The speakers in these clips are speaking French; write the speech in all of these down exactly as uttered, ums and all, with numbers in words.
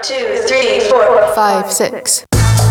two, three, four, five, six.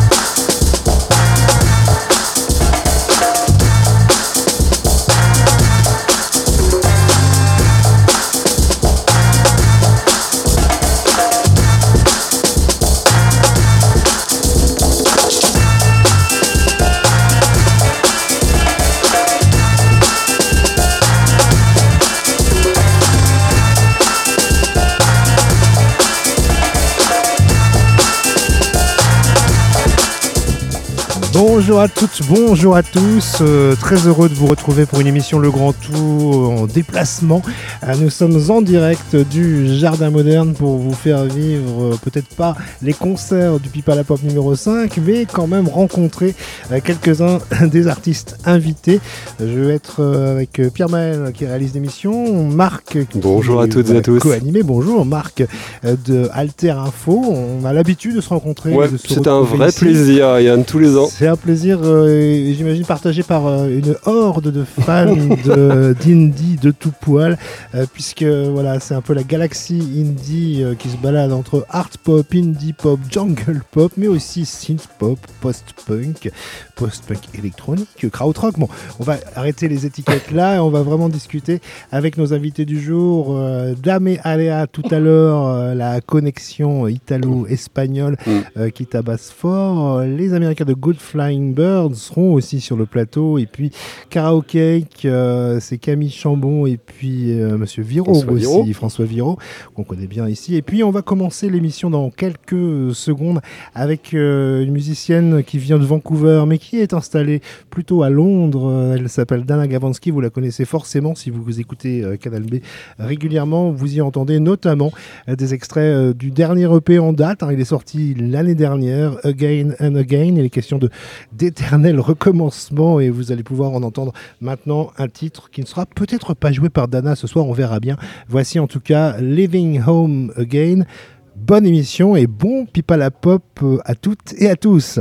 Bonjour à toutes, bonjour à tous, euh, très heureux de vous retrouver pour une émission Le Grand Tour en déplacement. Euh, nous sommes en direct du Jardin Moderne pour vous faire vivre euh, peut-être pas les concerts du Pipa la Pop numéro cinq, mais quand même rencontrer euh, quelques-uns des artistes invités. Je vais être euh, avec Pierre Maël qui réalise l'émission, Marc qui bonjour à toutes et à tous, co-animé, bonjour Marc euh, de Alter Info. On a l'habitude de se rencontrer. Ouais, de se c'est un vrai ici. plaisir Yann, tous les ans. C'est un plaisir, euh, j'imagine, partagé par euh, une horde de fans de, d'indie de tout poil, euh, puisque voilà, c'est un peu la galaxie indie euh, qui se balade entre art pop, indie pop, jungle pop, mais aussi synth pop, post-punk, post-punk électronique, krautrock. Bon, on va arrêter les étiquettes là et on va vraiment discuter avec nos invités du jour. Euh, Dame Alea tout à l'heure, euh, la connexion italo-espagnole mm. euh, qui tabasse fort. Les Américains de Good Flying Birds seront aussi sur le plateau, et puis Karaoke, euh, c'est Camille Chambon et puis euh, Monsieur Viro François aussi, Viro. François Viro, qu'on connaît bien ici. Et puis on va commencer l'émission dans quelques secondes avec euh, une musicienne qui vient de Vancouver, mais qui est installée plutôt à Londres. Elle s'appelle Dana Gavansky, vous la connaissez forcément si vous, vous écoutez euh, Canal B régulièrement. Vous y entendez notamment euh, des extraits euh, du dernier E P en date. Hein, il est sorti l'année dernière, Again and Again. Il est question de d'éternel recommencement et vous allez pouvoir en entendre maintenant un titre qui ne sera peut-être pas joué par Dana ce soir, on verra bien. Voici en tout cas Living Home Again. Bonne émission et bon Pipa la Pop à toutes et à tous.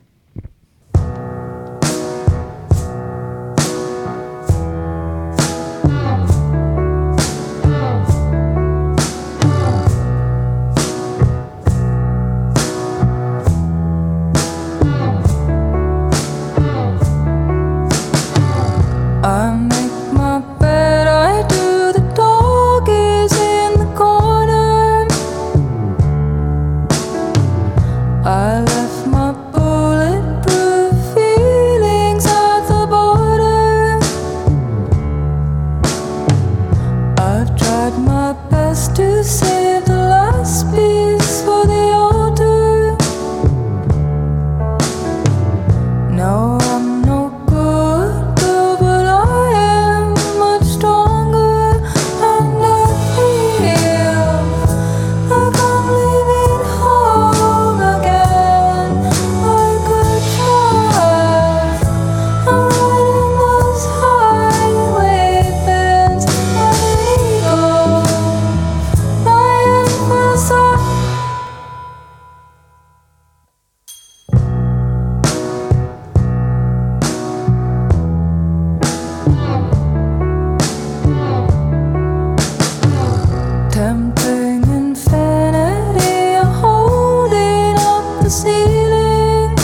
I make my bed, I do, the dog is in the corner. I left my bulletproof feelings at the border. I've tried my best to save the last piece for the altar. No, I'm no good, girl, but I am much stronger, and I feel like I'm leaving home again. I could try. I'm riding those highway bends, an eagle, flying for sight. Tempting infinity, I'm holding up the ceiling.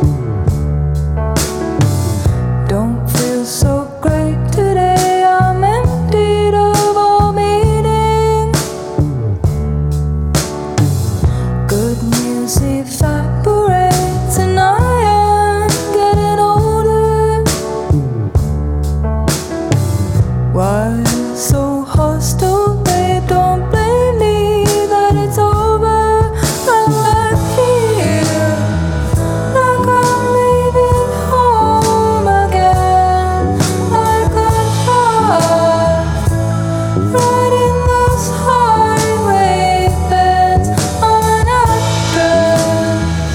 Don't feel so great today, I'm emptied of all meaning. Good news evaporates and I am getting older. Why so hostile, babe? Don't blame me that it's over. And I feel like I'm leaving home again. I could try riding those highway bends. I'm an actress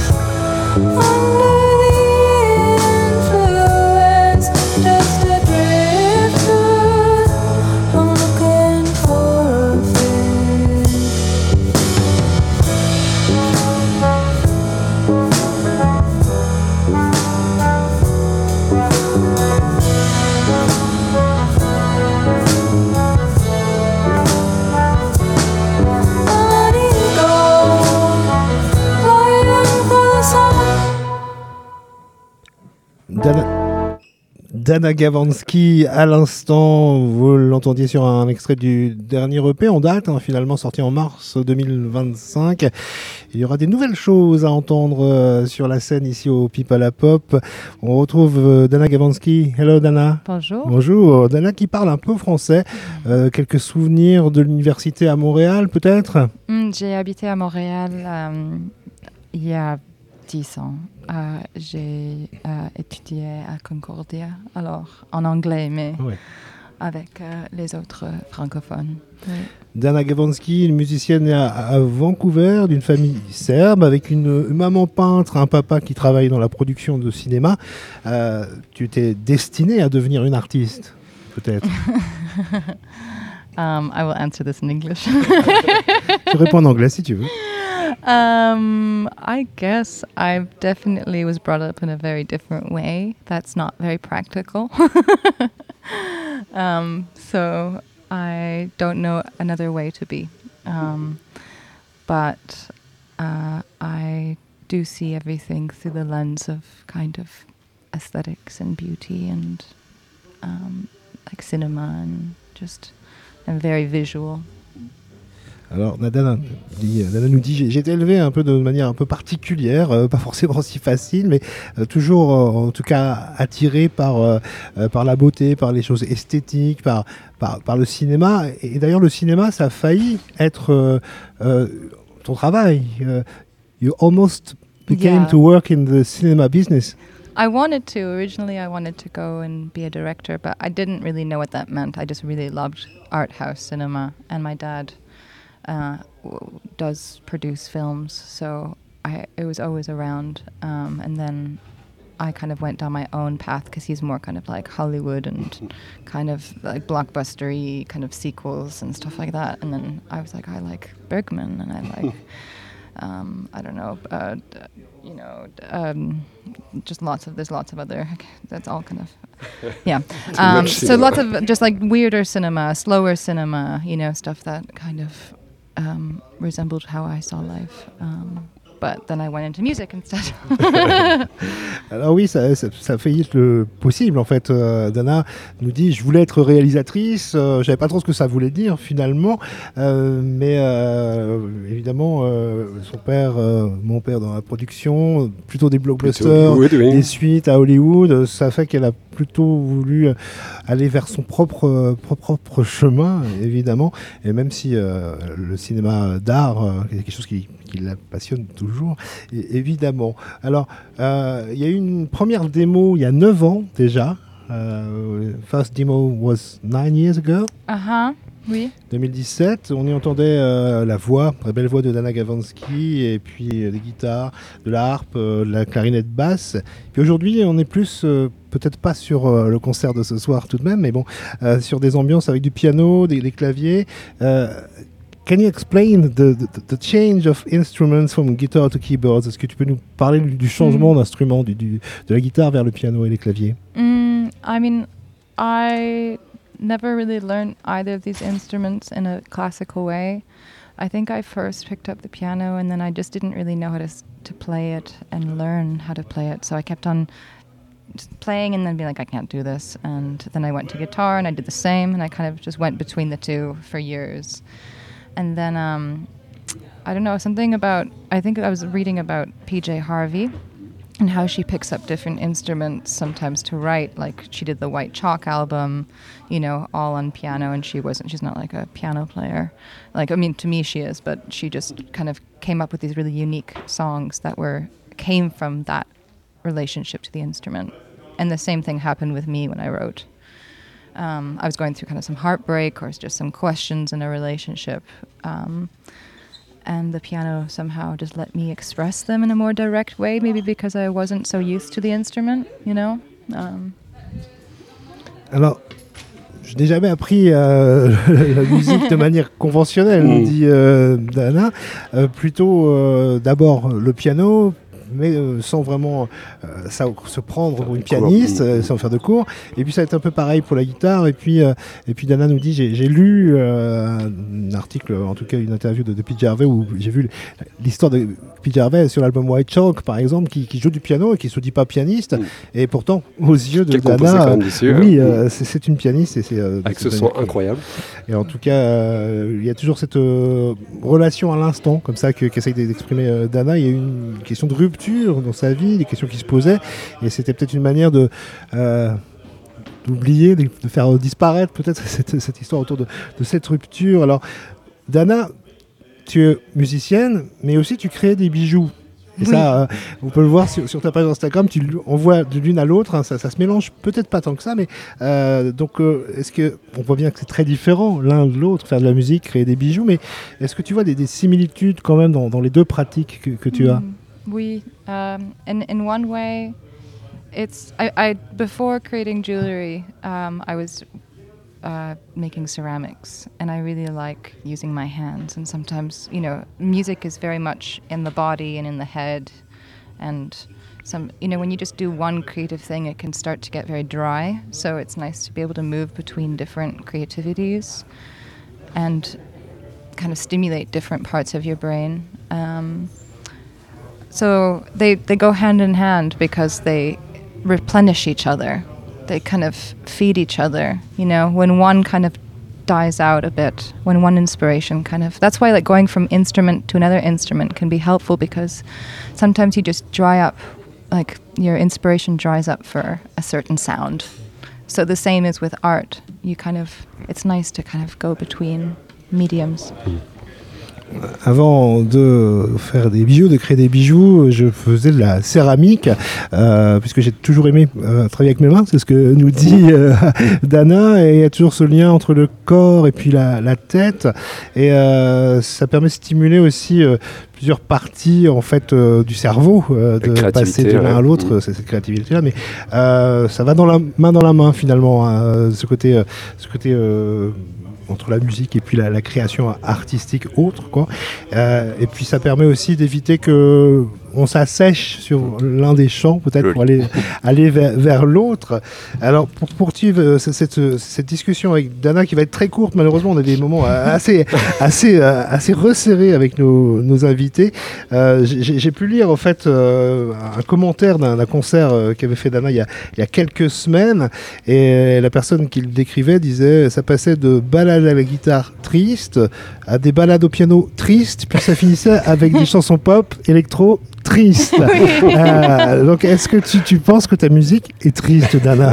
Dana, Dana Gavansky, à l'instant, vous l'entendiez sur un extrait du dernier E P en date, hein, finalement sorti en mars deux mille vingt-cinq. Il y aura des nouvelles choses à entendre euh, sur la scène ici au Pipe à la Pop. On retrouve euh, Dana Gavansky. Hello Dana. Bonjour. Bonjour. Dana qui parle un peu français. Euh, quelques souvenirs de l'université à Montréal peut-être? Mm, j'ai habité à Montréal euh, il y a dix ans. Euh, j'ai euh, étudié à Concordia, alors en anglais, mais Ouais. avec euh, les autres francophones. Oui. Dana Gavansky, une musicienne à, à Vancouver, d'une famille serbe, avec une, une maman peintre, un papa qui travaille dans la production de cinéma. Euh, tu t'es destinée à devenir une artiste, peut-être? um, I will answer this in English. Tu réponds en anglais si tu veux. Um, I guess I definitely was brought up in a very different way. That's not very practical. um, so I don't know another way to be. Um, but uh, I do see everything through the lens of kind of aesthetics and beauty and um, like cinema and just I'm very visual. Alors Dana, dit, Dana nous dit j'ai, j'ai été élevé un peu de manière un peu particulière, euh, pas forcément si facile, mais euh, toujours euh, en tout cas attiré par, euh, euh, par la beauté, par les choses esthétiques, par, par, par le cinéma. Et, et d'ailleurs le cinéma ça a failli être euh, euh, ton travail. Uh, you almost became Yeah. to work in the cinema business. I wanted to. Originally, I wanted to go and be a director, but I didn't really know what that meant. I just really loved art house cinema, and my dad uh, w- does produce films, so I it was always around. Um, and then I kind of went down my own path because he's more kind of like Hollywood and kind of like blockbustery kind of sequels and stuff like that. And then I was like, I like Bergman, and I like. Um, I don't know, uh, d- you know, d- um, just lots of, there's lots of other, that's all kind of, yeah. Um, much so cinema. lots of just like weirder cinema, slower cinema, you know, stuff that kind of um, resembled how I saw life. Um, but then I went into music instead. Alors oui, ça, ça, ça fait le possible en fait. Euh, Dana nous dit, je voulais être réalisatrice, euh, je savais pas trop ce que ça voulait dire finalement, euh, mais euh, évidemment, euh, son père, euh, mon père dans la production, plutôt des blockbusters, Hollywood, oui. des suites à Hollywood, ça fait qu'elle a plutôt voulu aller vers son propre, euh, propre, propre chemin, évidemment, et même si euh, le cinéma d'art euh, est quelque chose qui, qui la passionne toujours, et, évidemment. Alors, euh, il y a eu une première démo il y a neuf ans déjà. Euh, first demo was nine years ago, Uh-huh, oui. deux mille dix-sept. On y entendait euh, la voix, la belle voix de Dana Gavansky, et puis euh, des guitares, de la harpe, euh, de la clarinette basse. Puis aujourd'hui, on est plus, euh, peut-être pas sur euh, le concert de ce soir tout de même, mais bon, euh, sur des ambiances avec du piano, des, des claviers. Euh, Can you explain the, the, the change of instruments from guitar to keyboards? Est-ce que tu peux nous parler du, du changement Mm. d'instrument, du, du, de la guitare vers le piano et les claviers? Mm, I mean, I never really learned either of these instruments in a classical way. I think I first picked up the piano and then I just didn't really know how to s- to play it and learn how to play it. So I kept on just playing and then being like, I can't do this. And then I went to guitar and I did the same, and I kind of just went between the two for years. And then um, I don't know, something about, I think I was reading about P J Harvey and how she picks up different instruments sometimes to write. Like she did the White Chalk album, you know, all on piano, and she wasn't, she's not like a piano player. Like, I mean, to me she is, but she just kind of came up with these really unique songs that were, came from that relationship to the instrument. And the same thing happened with me when I wrote. Um, I was going through kind of some heartbreak or just some questions in a relationship. Um, and the piano somehow just let me express them in a more direct way, maybe because I wasn't so used to the instrument, you know? Um, Alors, je n'ai jamais appris euh, la musique de manière conventionnelle, nous Mm. dit euh, Dana. Euh, plutôt euh, d'abord le piano, mais euh, sans vraiment euh, ça, se prendre pour une de cours. pianiste, Mm. euh, sans faire de cours. Et puis ça va être un peu pareil pour la guitare. Et puis, euh, et puis Dana nous dit, j'ai, j'ai lu euh, un article, en tout cas une interview de, de Pete Gervais, où j'ai vu l'histoire de Pete Gervais sur l'album White Chalk par exemple, qui, qui joue du piano et qui se dit pas pianiste, mm. et pourtant aux yeux de Dana, dessus, oui, hein. euh, c'est, c'est une pianiste et c'est euh, avec c'est ce son incroyable. Et en tout cas, euh, il y a toujours cette euh, relation à l'instant comme ça que, qu'essaye d'exprimer euh, Dana. Il y a eu une question de rupture dans sa vie, des questions qui se posaient, et c'était peut-être une manière de euh, d'oublier, de, de faire disparaître peut-être cette, cette histoire autour de, de cette rupture. Alors, Dana, tu es musicienne, mais aussi tu crées des bijoux. Et oui. ça, euh, on peut le voir sur, sur ta page Instagram, tu, on voit de l'une à l'autre, hein, ça, ça se mélange peut-être pas tant que ça, mais euh, donc euh, est-ce que, on voit bien que c'est très différent l'un de l'autre, faire de la musique, créer des bijoux, mais est-ce que tu vois des, des similitudes quand même dans, dans les deux pratiques que, que tu as? Mm, oui, um, in, in one way, it's, I, I, before creating jewelry, um, I was Uh, making ceramics, and I really like using my hands, and sometimes, you know, music is very much in the body and in the head, and some, you know, when you just do one creative thing, it can start to get very dry, so it's nice to be able to move between different creativities and kind of stimulate different parts of your brain. Um, so they, they go hand in hand because they replenish each other. They kind of feed each other, you know, when one kind of dies out a bit, when one inspiration kind of, that's why like going from instrument to another instrument can be helpful, because sometimes you just dry up, like your inspiration dries up for a certain sound. So the same is with art. You kind of, it's nice to kind of go between mediums. Avant de faire des bijoux, de créer des bijoux, je faisais de la céramique, euh, puisque j'ai toujours aimé euh, travailler avec mes mains, c'est ce que nous dit euh, Dana, et il y a toujours ce lien entre le corps et puis la, la tête, et euh, ça permet de stimuler aussi euh, plusieurs parties en fait euh, du cerveau, euh, de passer de l'un ouais. à l'autre, mmh. c'est cette créativité-là, mais euh, ça va dans la main dans la main finalement, hein, ce côté, euh, ce côté euh, entre la musique et puis la, la création artistique autre, quoi. Euh, et puis ça permet aussi d'éviter que on s'assèche sur l'un des champs, peut-être oui. pour aller, aller vers, vers l'autre. Alors, pour poursuivre cette, cette, cette discussion avec Dana, qui va être très courte, malheureusement, on a des moments assez, assez, assez resserrés avec nos, nos invités. Euh, j'ai, j'ai pu lire, en fait, euh, un commentaire d'un, d'un concert euh, qu'avait fait Dana il y, a, il y a quelques semaines, et la personne qui le décrivait disait ça passait de balades à la guitare triste à des balades au piano tristes, puis ça finissait avec des chansons pop, électro, triste. Oui. Euh, donc, est-ce que tu, tu penses que ta musique est triste, Dana?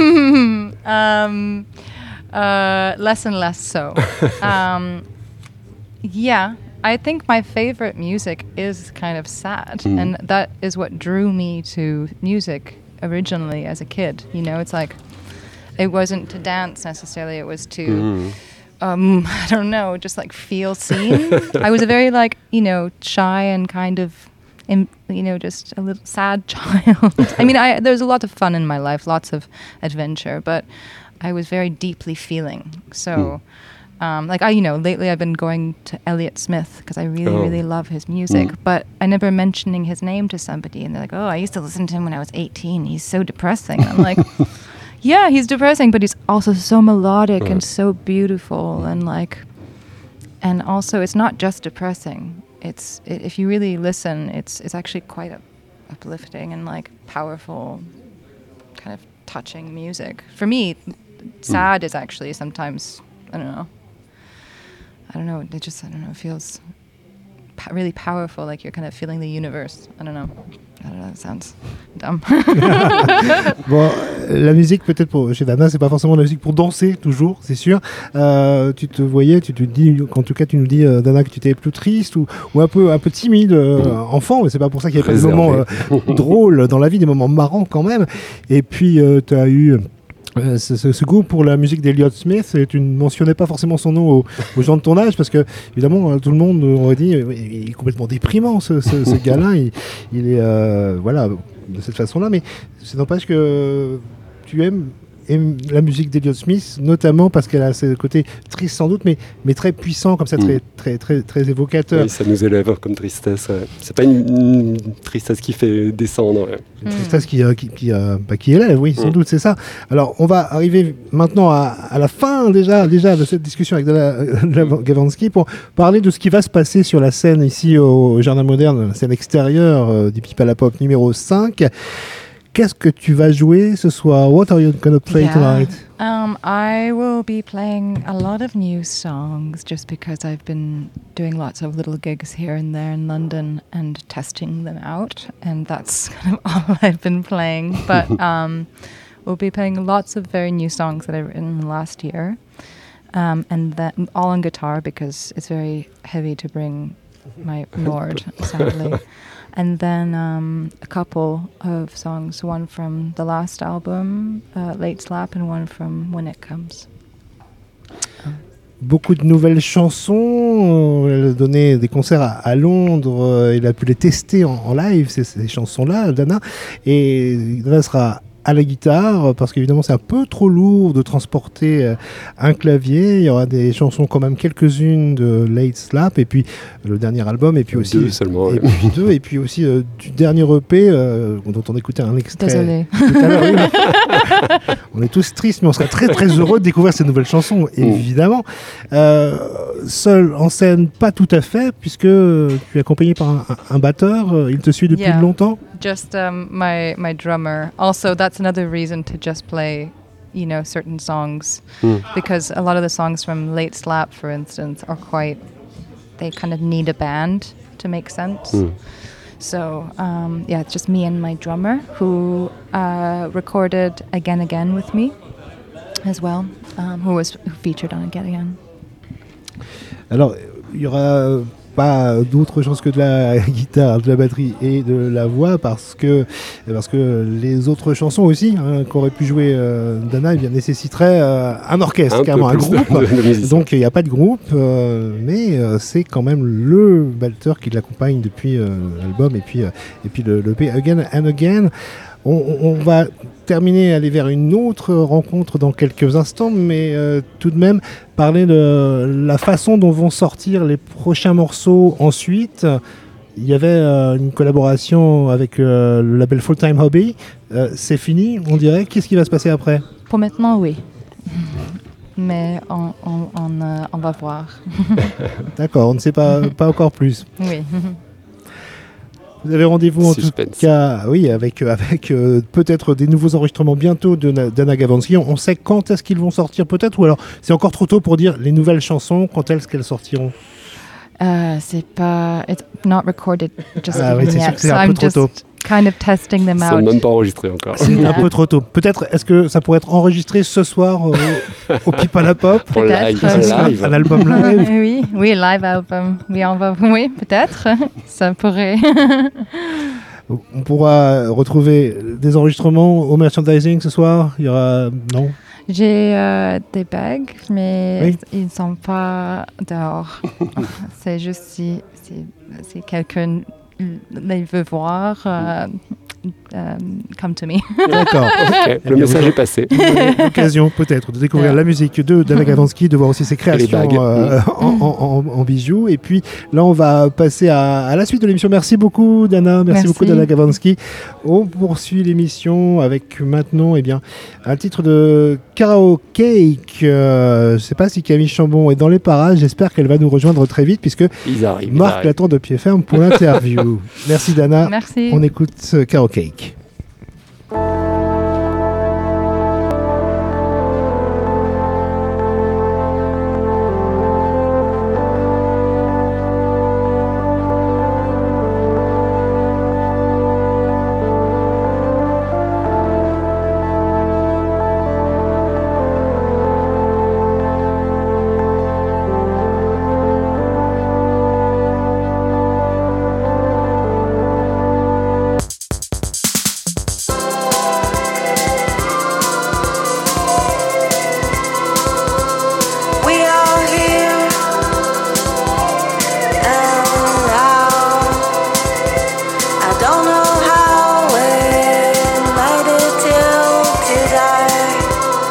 um, uh, less and less so. Um, yeah, I think my favorite music is kind of sad, mm. and that is what drew me to music originally as a kid. You know, it's like, it wasn't to dance necessarily, it was to... Mm. Um, I don't know, just like feel seen. I was a very like, you know, shy and kind of, in, you know, just a little sad child. I mean, I, there's a lot of fun in my life, lots of adventure, but I was very deeply feeling. So, mm. um, like I, you know, lately I've been going to Elliott Smith because I really, oh. really love his music, mm. but I never mentioning his name to somebody, and they're like, oh, I used to listen to him when I was eighteen. He's so depressing. I'm like... Yeah, he's depressing, but he's also so melodic right. and so beautiful, and like, and also it's not just depressing. It's it, if you really listen, it's it's actually quite a, uplifting and like powerful, kind of touching music. For me, sad mm. is actually sometimes I don't know. I don't know. It just I don't know. It feels po- really powerful, like you're kind of feeling the universe. I don't know. I don't know, that sounds dumb. Bon, la musique, peut-être pour chez Dana, c'est pas forcément la musique pour danser, toujours, c'est sûr. Euh, tu te voyais, tu te dis, en tout cas, tu nous dis, euh, Dana, que tu étais plus triste ou, ou un peu, un peu timide, euh, enfant, mais c'est pas pour ça qu'il y a pas des moments euh, drôles dans la vie, des moments marrants quand même. Et puis, euh, tu as eu. Euh, ce, ce, ce goût pour la musique d'Elliott Smith, et tu ne mentionnais pas forcément son nom aux, aux gens de ton âge, parce que évidemment tout le monde aurait dit il est complètement déprimant ce, ce, ce gars-là, il, il est euh, voilà de cette façon-là, mais ça n'empêche que tu aimes aime la musique d'Elliott Smith, notamment parce qu'elle a ce côté triste sans doute, mais, mais très puissant, comme ça, très, Mm. très, très, très évocateur. Oui, ça nous élève comme tristesse. Ouais. C'est pas une, une tristesse qui fait descendre. Ouais. Une tristesse qui, euh, qui, qui, euh, bah, qui élève, oui, sans Mm. doute, c'est ça. Alors, on va arriver maintenant à, à la fin déjà, déjà de cette discussion avec Dana Gavansky pour parler de ce qui va se passer sur la scène ici au Jardin Moderne, la scène extérieure euh, du Pipe à la Pop numéro cinq. Qu'est-ce que tu vas jouer ce soir? What are you going to play Yeah. tonight? Um, I will be playing a lot of new songs just because I've been doing lots of little gigs here and there in London and testing them out, and that's kind of all I've been playing. But um, we'll be playing lots of very new songs that I've written last year, um, and then all on guitar because it's very heavy to bring my Nord, sadly. And then um, a couple of songs, one from the last album, uh, Late Slap, and one from When It Comes. Beaucoup de nouvelles chansons. Elle a donné des concerts à, à Londres. euh, Il a pu les tester en, en live, ces, ces chansons-là, Dana. Et Dana sera à la guitare, parce qu'évidemment c'est un peu trop lourd de transporter euh, un clavier. Il y aura des chansons quand même, quelques-unes de Late Slap, et puis le dernier album, et puis aussi Deux seulement. et Ouais. puis deux, et puis aussi euh, du dernier E P euh, dont on écoutait un extrait Désolée. tout à l'heure. Oui, mais on est tous tristes, mais on serait très très heureux de découvrir ces nouvelles chansons, évidemment. Euh, seul en scène, pas tout à fait, puisque tu es accompagné par un, un batteur. euh, Il te suit depuis Yeah. longtemps. Just um, my my drummer. Also, that's another reason to just play, you know, certain songs, Mm. because a lot of the songs from Late Slap, for instance, are quite. They kind of need a band to make sense. Mm. So um, yeah, it's just me and my drummer who uh, recorded Again Again with me as well, um, who was who featured on Again Again. Alors, il y aura pas d'autre chose que de la guitare, de la batterie et de la voix, parce que, parce que les autres chansons aussi, hein, qu'aurait pu jouer euh, Dana, eh bien, nécessiteraient euh, un orchestre, Un peu carrément un plus de- groupe. de- de musiciens. Donc il n'y a pas de groupe, euh, mais euh, c'est quand même le batteur qui l'accompagne depuis euh, l'album et puis, euh, et puis le, le P Again and Again. On, on- on va terminer, aller vers une autre rencontre dans quelques instants, mais euh, tout de même parler de la façon dont vont sortir les prochains morceaux ensuite. Il y avait euh, une collaboration avec euh, le label Full Time Hobby. Euh, c'est fini, on dirait. Qu'est-ce qui va se passer après? Pour maintenant, oui. Mais on, on, on, euh, on va voir. D'accord, on ne sait pas, pas encore plus. Oui. Vous avez rendez-vous en Suspense. tout cas, oui, avec, euh, avec euh, peut-être des nouveaux enregistrements bientôt de Na- d'Anna Gavansky. On, on sait quand est-ce qu'ils vont sortir peut-être, ou alors c'est encore trop tôt pour dire les nouvelles chansons, quand est-ce qu'elles sortiront. Uh, c'est pas. It's not recorded just Ah oui, even c'est sûr yet, que c'est so un peu I'm trop just tôt. kind of testing them Ça out. n'est même pas enregistré encore. C'est un Yeah. peu trop tôt. Peut-être, est-ce que ça pourrait être enregistré ce soir au, au Pipe à la Pop? En Peut-être, live, euh, en live. Un album live. oui, oui, live album. Oui, on va. Oui, peut-être. Ça pourrait. On pourra retrouver des enregistrements au merchandising ce soir. Il y aura. Non. J'ai euh, des bagues, mais Oui. ils ne sont pas dehors. C'est juste si, si, si quelqu'un les veut voir, euh, euh, come to me. D'accord. Ok, le message est passé. L'occasion peut-être de découvrir Yeah. la musique de Dana Gavansky, de voir aussi ses créations bagues. euh, en, en- en- en bijoux. Et puis là, on va passer à, à la suite de l'émission. Merci beaucoup, Dana. Merci, Merci. beaucoup, Dana Gavansky. On poursuit l'émission avec maintenant, eh bien, un titre de Karaoke. Euh, je ne sais pas si Camille Chambon est dans les parages. J'espère qu'elle va nous rejoindre très vite, puisque Ils arrivent. ils Marc arrivent. l'attend de pied ferme pour l'interview. Merci, Dana. Merci. On écoute euh, Karaoke. We are here and now. I don't know how we made it till today.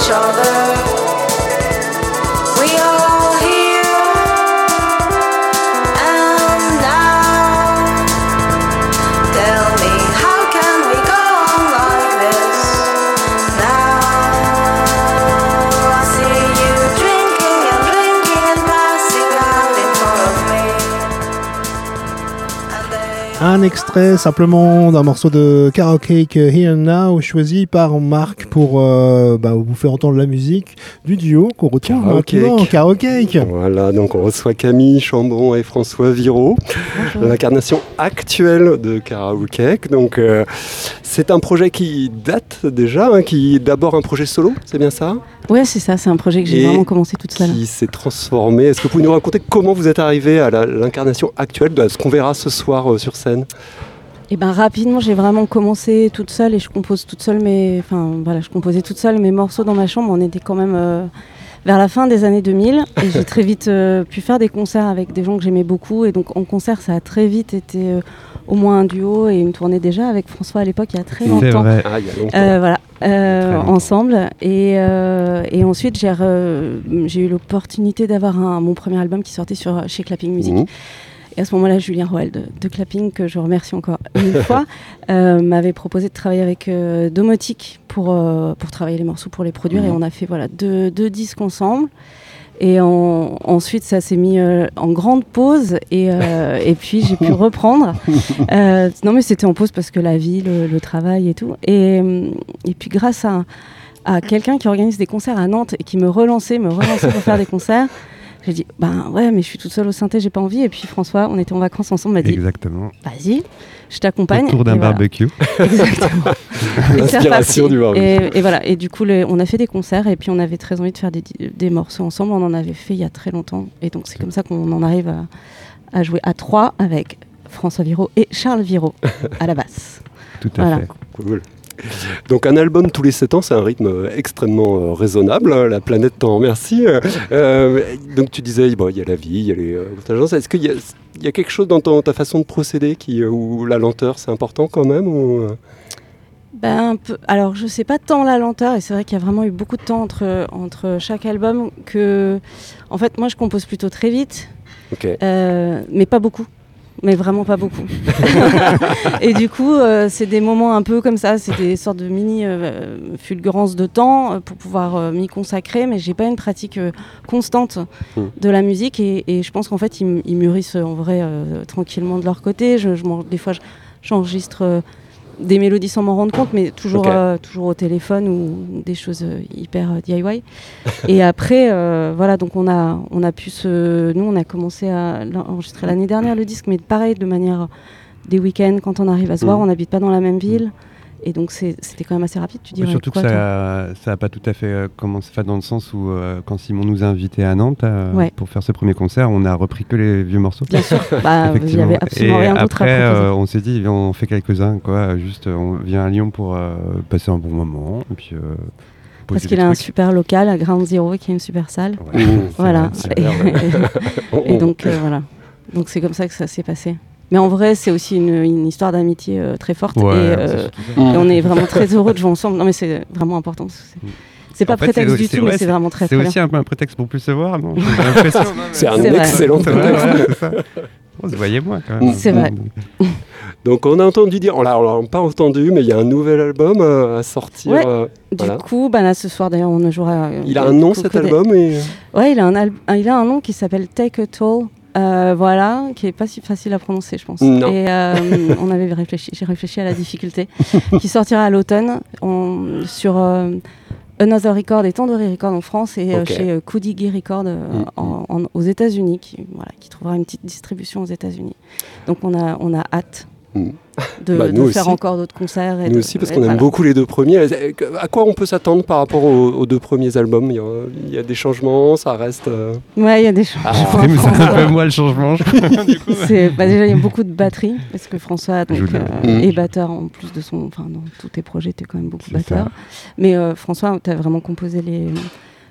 each other. We are all here and now. Tell me, how can we go on like this now? I see you drinking and drinking and passing out in front of me. And they Un extrait simplement d'un morceau de Karaoke Here and Now choisi par Marc pour euh, bah, vous faire entendre la musique du duo qu'on retrouve Karaoke. maintenant, Karaoke. Voilà, donc on reçoit Camille Chambon et François Viraud, l'incarnation actuelle de Karaoke. Donc euh, c'est un projet qui date déjà, hein, qui est d'abord un projet solo, c'est bien ça? Ouais, c'est ça, c'est un projet que j'ai Et vraiment commencé toute seule. Qui s'est transformé. Est-ce que vous pouvez nous raconter comment vous êtes arrivé à la- l'incarnation actuelle de ce qu'on verra ce soir euh, sur scène? Et ben rapidement, j'ai vraiment commencé toute seule et je compose toute seule mes, enfin voilà, je composais toute seule mes morceaux dans ma chambre. On était quand même euh, vers la fin des années deux mille et j'ai très vite euh, pu faire des concerts avec des gens que j'aimais beaucoup et donc en concert, ça a très vite été euh, au moins un duo et une tournée déjà avec François à l'époque il y a très C'est longtemps. vrai. Ah, il y a longtemps. Euh, voilà, euh, Très longtemps. ensemble. Et, euh, et ensuite, j'ai, re- j'ai eu l'opportunité d'avoir un- mon premier album qui sortait sur, chez Clapping Music. Mhm. Et à ce moment-là, Julien Roel de, de Clapping, que je remercie encore une fois, euh, m'avait proposé de travailler avec euh, Domotique pour, euh, pour travailler les morceaux, pour les produire. Mhm. Et on a fait voilà, deux, deux disques ensemble. Et en- ensuite, ça s'est mis euh, en grande pause. Et, euh, et puis, j'ai pu reprendre. Euh, non, mais c'était en pause parce que la vie, le, le travail et tout. Et, euh, et puis, grâce à, à quelqu'un qui organise des concerts à Nantes et qui me relançait, me relançait pour faire des concerts, j'ai dit, ben ouais, mais je suis toute seule au synthé, j'ai pas envie. Et puis, François, on était en vacances ensemble, m'a dit, Exactement. vas-y, je t'accompagne. Autour d'un Et voilà. barbecue. Exactement. Et c'est L'inspiration reparti. du barbecue. Et, et voilà. Et du coup, le- on a fait des concerts et puis on avait très envie de faire des, des morceaux ensemble. On en avait fait il y a très longtemps. Et donc, c'est comme ça qu'on en arrive à, à jouer à trois avec François Viraud et Charles Viraud à la basse. Tout à Voilà. fait. Cool. Donc un album tous les sept ans, c'est un rythme euh, extrêmement euh, raisonnable. La planète t'en remercie. Euh, euh, donc tu disais, bon, il y a la vie, il y a les euh, contingences. Est-ce qu'il y a, il y a quelque chose dans ton- ta façon de procéder qui, euh, où la lenteur c'est important quand même ou, euh, Ben, un peu. Alors, je sais pas tant la lenteur, et c'est vrai qu'il y a vraiment eu beaucoup de temps entre, entre chaque album que, en fait, moi, je compose plutôt très vite, Ok. euh, mais pas beaucoup. Mais vraiment pas beaucoup. Et du coup, euh, c'est des moments un peu comme ça, c'est des sortes de mini euh, fulgurances de temps euh, pour pouvoir euh, m'y consacrer, mais j'ai pas une pratique euh, constante Mm. de la musique et, et je pense qu'en fait, ils, m- ils mûrissent en vrai euh, tranquillement de leur côté. Je, je m'en- des fois, je- j'enregistre euh, des mélodies sans m'en rendre compte, mais toujours, Ok. euh, toujours au téléphone ou des choses euh, hyper euh, D I Y. Et après, euh, voilà, donc on a, on a pu se. Nous, on a commencé à enregistrer l'année dernière le disque, mais pareil, de manière des week-ends, quand on arrive à se voir, Mm. on n'habite pas dans la même ville. Et donc, c'est- c'était quand même assez rapide. Tu Mais dirais surtout quoi, que toi ça ça a pas tout à fait euh, commencé enfin, dans le sens où euh, quand Simon nous a invités à Nantes euh, Ouais. pour faire ce premier concert, on a repris que les vieux morceaux. Bien sûr, bah, il n'y Effectivement. avait absolument Et rien d'autre à après, proposer. euh, on s'est dit, viens, on fait quelques-uns, quoi. Juste, euh, on vient à Lyon pour euh, passer un bon moment. Et puis, euh, Parce poser qu'il des a un trucs. super local à Ground Zero, qui est une super salle. Ouais, Mmh. c'est Voilà. vrai, super, Et, On- et donc, euh, voilà. Donc, c'est comme ça que ça s'est passé. Mais en vrai, c'est aussi une, une histoire d'amitié euh, très forte. Ouais, et, c'est euh, surtout ça. Mmh. et on est vraiment très heureux de jouer ensemble. Non, mais c'est vraiment important. parce que C'est, c'est pas En fait, prétexte c'est- du c'est- tout, ouais, mais c'est vraiment très, C'est très bien. aussi un peu un prétexte pour plus se voir, non J'ai l'impression. Non, mais- C'est un C'est vrai. excellent C'est prétexte. vrai, voilà, c'est ça. On se voyait moins quand même. C'est vrai. Donc on a entendu dire, on l'a, on l'a pas entendu, mais il y a un nouvel album euh, à sortir. Ouais. euh, Du voilà. coup, bah là, ce soir, d'ailleurs, on ne jouera. euh, Il a un nom que- cet que des- album et... Ouais, il a un, al- il a un nom qui s'appelle Take a Toll. Euh, voilà, qui est pas si facile à prononcer, je pense. Non. Et euh, on avait réfléchi, j'ai réfléchi à la difficulté, qui sortira à l'automne on- sur euh, Another Record et Tandoori Record en France et euh, Ok. chez euh, Kudigi Record euh, Mm. en- en- aux États-Unis, qui, voilà, qui trouvera une petite distribution aux États-Unis. Donc on a, on a hâte Mm. de, Bah, de nous faire aussi. encore d'autres concerts. Et Nous de- aussi, parce et qu'on aime voilà. beaucoup les deux premiers. À quoi on peut s'attendre par rapport aux, aux deux premiers albums? Il y, a, il y a des changements, ça reste... euh, Ouais, il y a des choses. Ah, Mais c'est un peu moi le changement. je crois, du coup. C'est, bah déjà, il y a beaucoup de batterie, parce que François donc, Joue de la- euh, Mm. est batteur en plus de son. Enfin, dans tous tes projets, tu es quand même beaucoup C'est batteur. ça. Mais euh, François, tu as vraiment composé les,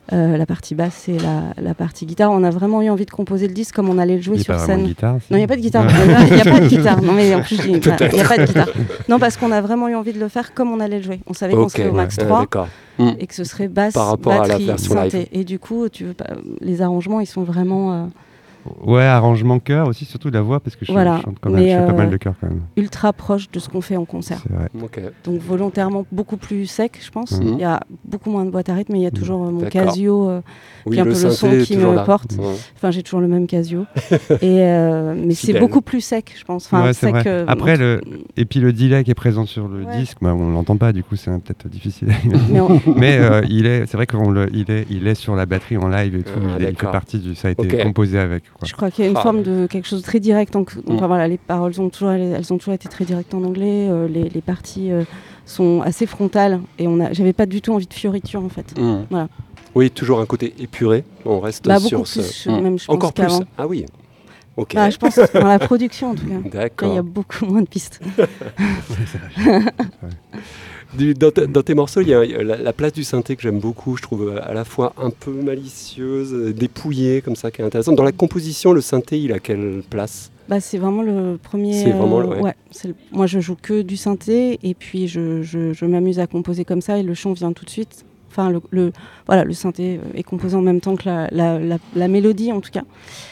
Euh, la partie basse, c'est la, la partie guitare. On a vraiment eu envie de composer le disque comme on allait le jouer Il y a sur pas vraiment scène. de guitare, si. Non, il n'y a pas de guitare. Il n'y a pas de guitare. Non, mais en plus, je dis, voilà, il n'y a pas de guitare. Non, parce qu'on a vraiment eu envie de le faire comme on allait le jouer. On savait qu'on Ok, serait au max ouais, trois d'accord. Hmm. et que ce serait basse, Par rapport à la batterie, version synthé. live. Et du coup, tu veux pas... les arrangements, ils sont vraiment euh, Ouais, arrangement chœur aussi, surtout la voix, parce que je, Voilà, je chante quand même, mais, je fais pas euh, mal de chœur quand même. ultra proches de ce qu'on fait en concert. C'est vrai. Ok. Donc volontairement beaucoup plus sec, je pense. Mhm. Il y a beaucoup moins de boîte à rythme, mais il y a toujours euh, mon D'accord. Casio, euh, Oui, puis un le peu le son synthé est qui toujours me là. porte. Ouais. Enfin, j'ai toujours le même Casio. et, euh, mais c'est Fidèle. beaucoup plus sec, je pense. Enfin, Ouais, c'est sec, vrai. euh, Après, en- le... et puis le delay qui est présent sur le Ouais. disque, bah, on l'entend pas, du coup, c'est un- peut-être difficile à imaginer. mais on- Mais euh, il est, c'est vrai qu'il il est, il est sur la batterie en live et tout. Ah, il, est- il fait d'accord. partie du. Ça a été Ok. composé avec. Quoi. Je crois qu'il y a une Ah. forme de quelque chose de très direct. Donc, Mm. enfin, voilà, les paroles ont toujours, elles, elles ont toujours été très directes en anglais. euh, les, les parties euh, sont assez frontales et on a, j'avais pas du tout envie de fioriture en fait. Hmm. Voilà. Oui, toujours un côté épuré. On reste Bah, sur beaucoup ce. plus, Hmm. même, je pense, Encore plus. qu'avant. Ah oui. Ok. Bah, je pense dans la production en tout cas. Là, il D'accord. y a beaucoup moins de pistes. Du- Dans, te- dans tes morceaux, il y a il y a la, la place du synthé que j'aime beaucoup. Je trouve euh, à la fois un peu malicieuse, euh, dépouillée, comme ça, qui est intéressante. Dans la composition, le synthé, il a quelle place? Bah, c'est vraiment le premier. C'est vraiment le- euh, ouais. c'est le- moi, je joue que du synthé et puis je, je, je m'amuse à composer comme ça et le chant vient tout de suite. Enfin, le, le- voilà, le synthé euh, est composé en même temps que la, la, la, la mélodie, en tout cas,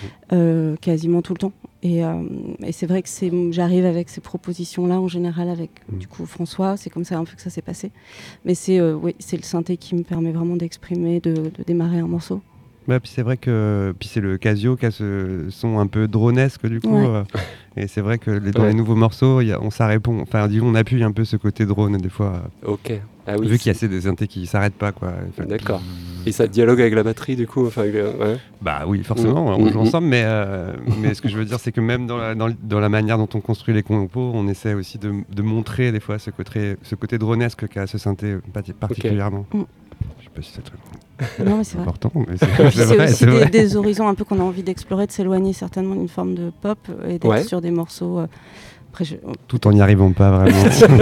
euh, quasiment tout le temps. Et, euh, et c'est vrai que c'est, j'arrive avec ces propositions-là, en général, avec Mm. du coup François. C'est comme ça un peu que ça s'est passé. Mais c'est, euh, oui, c'est le synthé qui me permet vraiment d'exprimer, de, de démarrer un morceau. Ouais, puis c'est vrai que puis c'est le Casio qui a ce son un peu dronesque du coup. Ouais. euh, et c'est vrai que les- dans Ouais. les nouveaux morceaux, il y a- on ça répond. Enfin, disons, on appuie un peu ce côté drone des fois. Ok. Ah oui. vu qu'il y a c'est- ces des synthés qui s'arrêtent pas quoi. Enfin, D'accord. Et ça dialogue avec la batterie, du coup. Enfin, euh, ouais. Bah oui, forcément, Mm, on joue mm, ensemble, mais, euh, mais ce que je veux dire, c'est que même dans la, dans, l- dans la manière dont on construit les compos, on essaie aussi de, de montrer des fois ce côté, ce côté dronesque qu'a ce synthé parti- particulièrement. Mm. Je sais pas si c'est très Non, mais c'est vrai. important, mais c'est Puis c'est c'est vrai, aussi c'est des, vrai. des horizons un peu qu'on a envie d'explorer, de s'éloigner certainement d'une forme de pop euh, et d'être Ouais. sur des morceaux. euh, Après, je... Tout en n'y arrivant pas vraiment.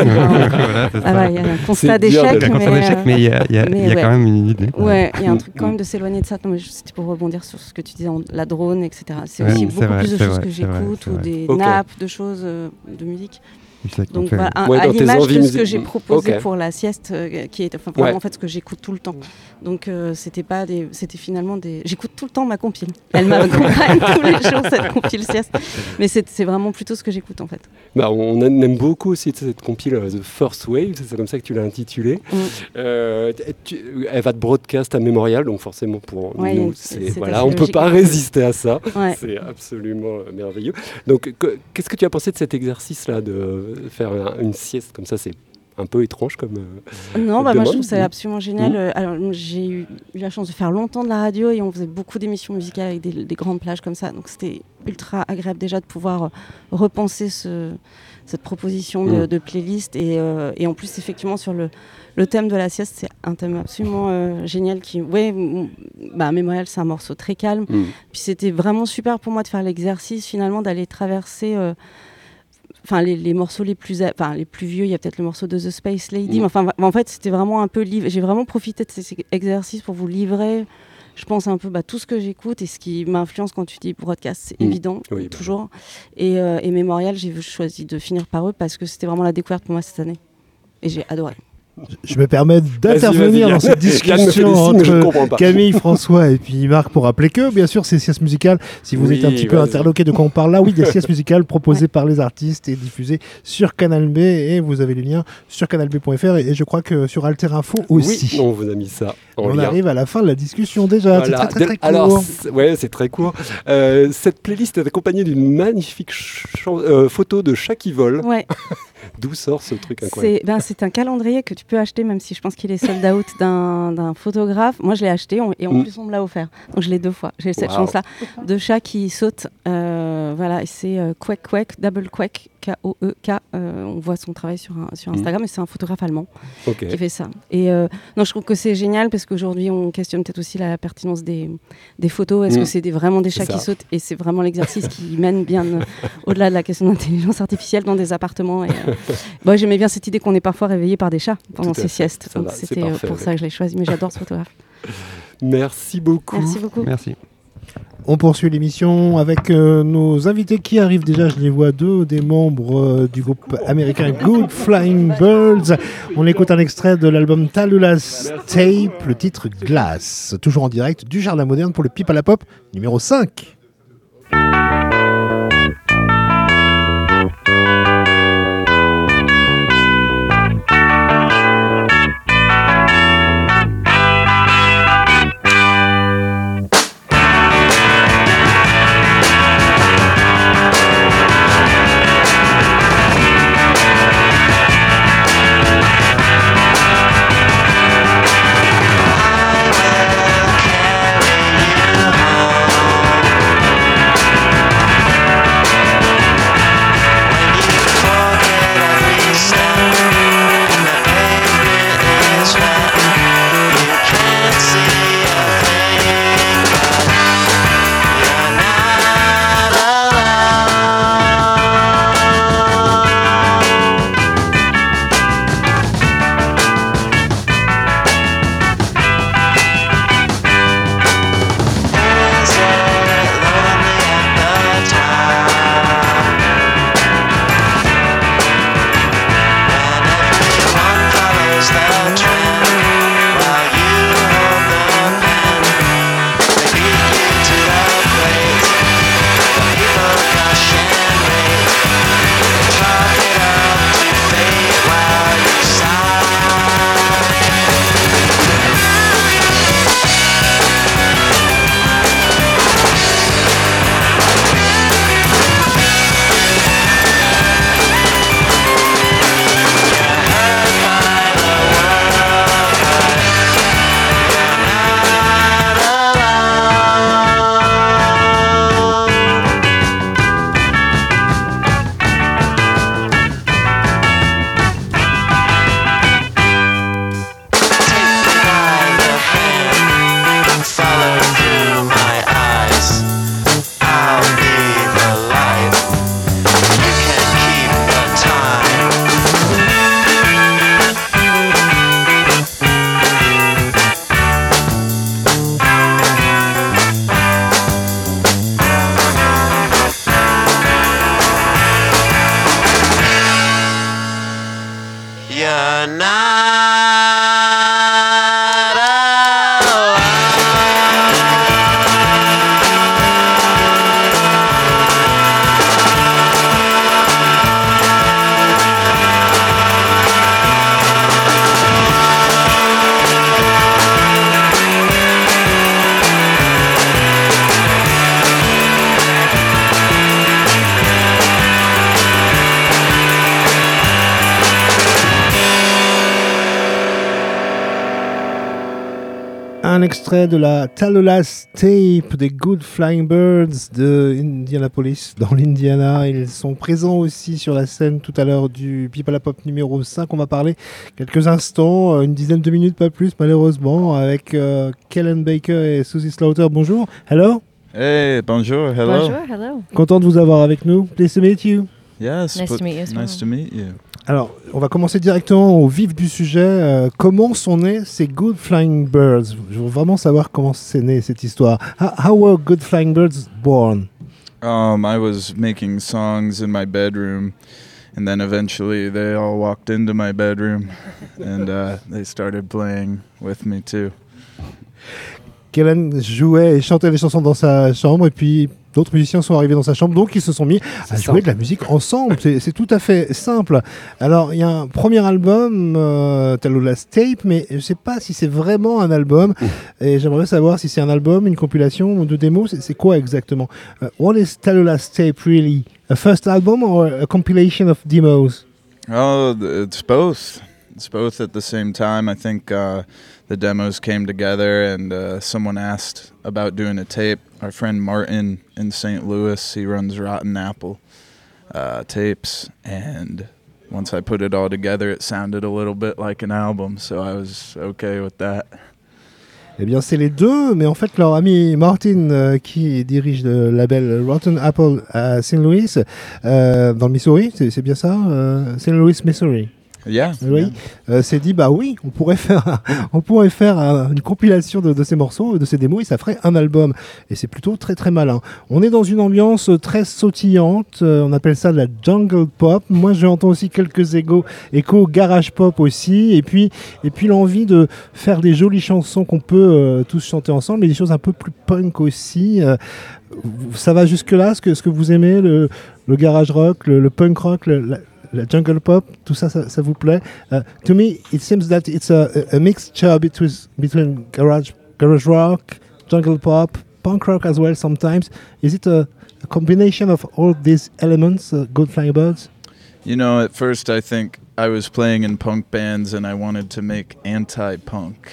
Voilà, c'est Ah ça. bah, il y a un constat C'est dur d'échec. de- Il y a un constat mais, d'échec, euh, mais il y a, il y a- mais il y a ouais. quand même une idée. quoi. Ouais, il y a un Mm, truc quand mm. même de s'éloigner de ça. Non, mais je- c'était pour rebondir sur ce que tu disais, en- la drone, et cetera. C'est Ouais, aussi c'est beaucoup vrai, plus de c'est choses vrai, que c'est vrai, j'écoute c'est ou vrai. des Ok. nappes de choses euh, de musique. C'est ça qu'on Donc fait. voilà, un- Ouais, à dans tes l'image envies de ce que music- j'ai proposé Ok. pour la sieste, euh, qui est enfin, vraiment Ouais. en fait ce que j'écoute tout le temps. Donc euh, c'était pas des, c'était finalement des, j'écoute tout le temps ma compile. Elle m'accompagne tous les jours cette compile sieste. Mais c'est, c'est vraiment plutôt ce que j'écoute en fait. Bah, on aime aime beaucoup aussi cette compile euh, The First Wave, c'est comme ça que tu l'as intitulée. Mm. Euh, tu- elle va de broadcast à Mémorial, donc forcément pour Ouais, nous, c'est- c'est, c'est voilà, assez on peut logique. pas résister à ça. Ouais. C'est absolument euh, merveilleux. Donc, que- qu'est-ce que tu as pensé de cet exercice-là, de faire un- une sieste comme ça? C'est un peu étrange comme. euh, Non, bah moi je demande. trouve ça Mm. absolument génial. Mm. Euh, Alors j'ai eu, eu la chance de faire longtemps de la radio et on faisait beaucoup d'émissions musicales avec des, des grandes plages comme ça. Donc c'était ultra agréable déjà de pouvoir euh, repenser ce, cette proposition de, Mm. de playlist. Et, euh, et en plus, effectivement, sur le, le thème de la sieste, c'est un thème absolument euh, génial. Qui, ouais, m- bah, Mémorial, c'est un morceau très calme. Mm. Puis c'était vraiment super pour moi de faire l'exercice finalement d'aller traverser. euh, Enfin, les, les morceaux les plus, a- enfin, les plus vieux, il y a peut-être le morceau de The Space Lady, Mm. mais enfin, va- en fait, c'était vraiment un peu liv- j'ai vraiment profité de ces exercices pour vous livrer, je pense un peu bah, tout ce que j'écoute et ce qui m'influence quand tu dis broadcast, c'est Mm. évident, Oui, bah. toujours. Et, euh, et Mémorial, j'ai choisi de finir par eux parce que c'était vraiment la découverte pour moi cette année. Et j'ai adoré. Je me permets d'intervenir Vas-y, dans cette vas-y, Yann me fait des discussion signes, mais je ne entre comprends pas. Camille, François et puis Marc pour rappeler que, bien sûr, ces siestes musicales, si vous Oui, êtes un petit peu vas-y. interloqué de quoi on parle là, oui, des siestes musicales proposées Ouais. par les artistes et diffusées sur Canal B et vous avez les liens sur canal b point f r et, et je crois que sur Alter Info aussi. Oui, on vous a mis ça en on lien. arrive à la fin de la discussion déjà, Voilà. c'est très très très court. Alors, c'est- ouais, c'est très court. Euh, cette playlist est accompagnée d'une magnifique chan- euh, photo de chat qui vole. Ouais, D'où sort ce truc incroyable? c'est ben, c'est un calendrier que tu peux acheter, même si je pense qu'il est sold out d'un d'un photographe. Moi, je l'ai acheté on- et en Mm. plus, on me l'a offert. Donc, je l'ai deux fois. J'ai cette Wow. chance-là de chat qui saute. Euh, voilà, et c'est euh, Quack Quack, Double Quack, K O E K. Euh, on voit son travail sur, un- sur Mm. Instagram et c'est un photographe allemand Ok. qui fait ça. Et euh, non, je trouve que c'est génial parce qu'aujourd'hui, on questionne peut-être aussi la pertinence des, des photos. Est-ce Mm. que c'est des, vraiment des chats C'est qui ça. sautent? Et c'est vraiment l'exercice qui mène bien euh, au-delà de la question d'intelligence artificielle dans des appartements. Et, euh, bon, j'aimais bien cette idée qu'on est parfois réveillé par des chats pendant Tout à ces fait. siestes. Ça Donc va, c'est c'était euh, parfait, pour ouais. ça que je l'ai choisi. Mais j'adore ce photographe. Merci beaucoup. Merci beaucoup. Merci. On poursuit l'émission avec euh, nos invités qui arrivent déjà, je les vois deux, des membres euh, du groupe américain Good Flying Birds. On écoute un extrait de l'album Tallulah's Tape, le titre Glass, toujours en direct du Jardin Moderne pour le Pipe à la Pop numéro cinq. Un extrait de la Tallulah's Tape des Good Flying Birds de Indianapolis, dans l'Indiana. Ils sont présents aussi sur la scène tout à l'heure du Pipe à la Pop numéro cinq. On va parler quelques instants, une dizaine de minutes, pas plus malheureusement, avec euh, Kellen Baker et Susie Slaughter. Bonjour. Hello. Hey, bonjour. Hello. Bonjour, hello. Content de vous avoir avec nous. Pleased to meet you. Yes. Nice but- to meet you as Nice to well. meet you. Alors, on va commencer directement au vif du sujet. Euh, comment sont nés ces Good Flying Birds? Je veux vraiment savoir comment c'est né cette histoire. How, how were Good Flying Birds born? Um, I was making songs in my bedroom, and then eventually they all walked into my bedroom, and uh, they started playing with me too. Kellen jouait et chantait des chansons dans sa chambre, et puis d'autres musiciens sont arrivés dans sa chambre, donc ils se sont mis à jouer de la musique ensemble. C'est, c'est tout à fait simple. Alors, il y a un premier album, euh, Tallulah's Tape, mais je ne sais pas si c'est vraiment un album, et j'aimerais savoir si c'est un album, une compilation ou de démos. C'est, c'est quoi exactement? Uh, what is Tallulah's Tape really? A first album or a compilation of demos? Oh, th- it's both. It's both at the same time. I think uh, the demos came together, and uh, someone asked about doing a tape. Our friend Martin in Saint Louis, he runs Rotten Apple uh, tapes, and once I put it all together, it sounded a little bit like an album, so I was okay with that. Eh bien, c'est les deux, mais en fait, leur ami Martin, euh, qui dirige le label Rotten Apple à Saint Louis, euh, dans le Missouri, c'est, c'est bien ça, euh, Saint Louis, Missouri. Yeah. Oui, euh, s'est dit bah oui, on pourrait faire, un- on pourrait faire un- une compilation de, de ces morceaux, de ces démos, et ça ferait un album. Et c'est plutôt très très malin. On est dans une ambiance très sautillante. euh, on appelle ça de la jungle pop. Moi, j'entends aussi quelques échos, échos garage pop aussi. Et puis, et puis l'envie de faire des jolies chansons qu'on peut euh, tous chanter ensemble, mais des choses un peu plus punk aussi. Euh, ça va jusque là, ce que ce que vous aimez, le, le garage rock, le, le punk rock, le, la, la jungle pop, tout ça, ça, ça vous plaît? Uh, to me, it seems that it's a, a mixture between, between garage, garage rock, jungle pop, punk rock as well sometimes. Is it a, a combination of all these elements, uh, Good Flying Birds? You know, at first I think I was playing in punk bands and I wanted to make anti-punk.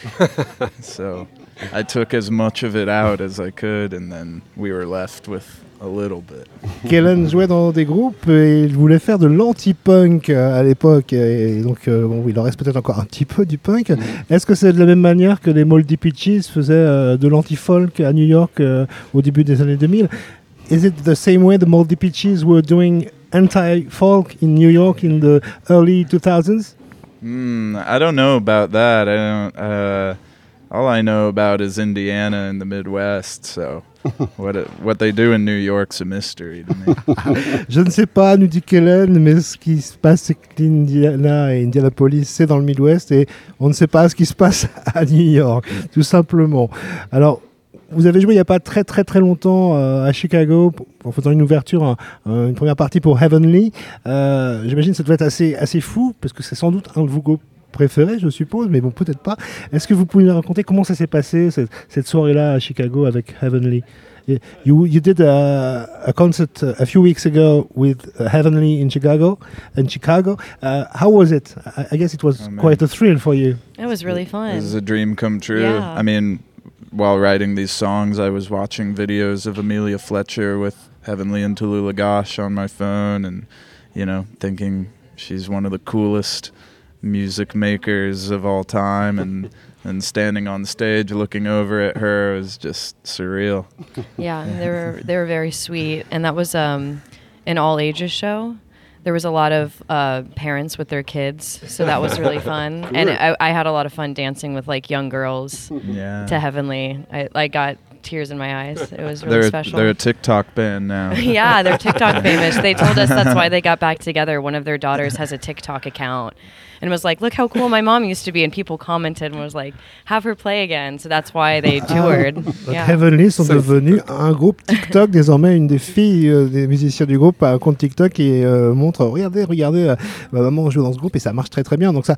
So I took as much of it out as I could, and then we were left with a little bit. Kellen jouait dans des groupes et il voulait faire de l'anti-punk euh, à l'époque. Et donc, euh, bon, il en reste peut-être encore un petit peu du punk. Est-ce que c'est de la même manière que les Moldy Peaches faisaient euh, de l'anti-folk à New York euh, au début des années deux mille? Is it the same way the Moldy Peaches were doing anti-folk in New York in the early two thousands? Hmm, I don't know about that. I don't. Uh, all I know about is Indiana and the Midwest. So what it, what they do in New York's a mystery to me. Je ne sais pas, nous dit Kellen, mais ce qui se passe, c'est que l'Indiana et Indianapolis, c'est dans le Midwest, et on ne sait pas ce qui se passe à New York, tout simplement. Alors, vous avez joué il n'y a pas très très très longtemps euh, à Chicago en faisant une ouverture, un, un, une première partie pour Heavenly. Euh, J'imagine que ça doit être assez, assez fou, parce que c'est sans doute un de vos groupes préférés, je suppose, mais bon, peut-être pas. Est-ce que vous pouvez nous raconter comment ça s'est passé, cette, cette soirée-là à Chicago avec Heavenly? You, you did a, a concert a few weeks ago with uh, Heavenly in Chicago. In Chicago, uh, how was it? I, I guess it was Oh, man. quite a thrill for you. It was really fun. This is a dream come true. Yeah. I mean, while writing these songs, I was watching videos of Amelia Fletcher with Heavenly and Tallulah Gosh on my phone, and you know, thinking she's one of the coolest music makers of all time, and and standing on stage looking over at her was just surreal. Yeah, they were they were very sweet, and that was um, an all ages show. There was a lot of uh, parents with their kids, so that was really fun. Cool. And I, I had a lot of fun dancing with like young girls Yeah. to Heavenly. I, I got tears in my eyes. It was really They're special. they're a TikTok band now. Yeah, they're TikTok famous. They told us that's why they got back together. One of their daughters has a TikTok account and was like, look how cool my mom used to be. And people commented and was like, have her play again. So that's why they toured. Donc Yeah. Heavenly sont devenus un groupe TikTok. Désormais, une des filles euh, des musiciens du groupe a un compte TikTok et euh, montre, regardez, regardez, euh, ma maman joue dans ce groupe et ça marche très très bien. Donc ça,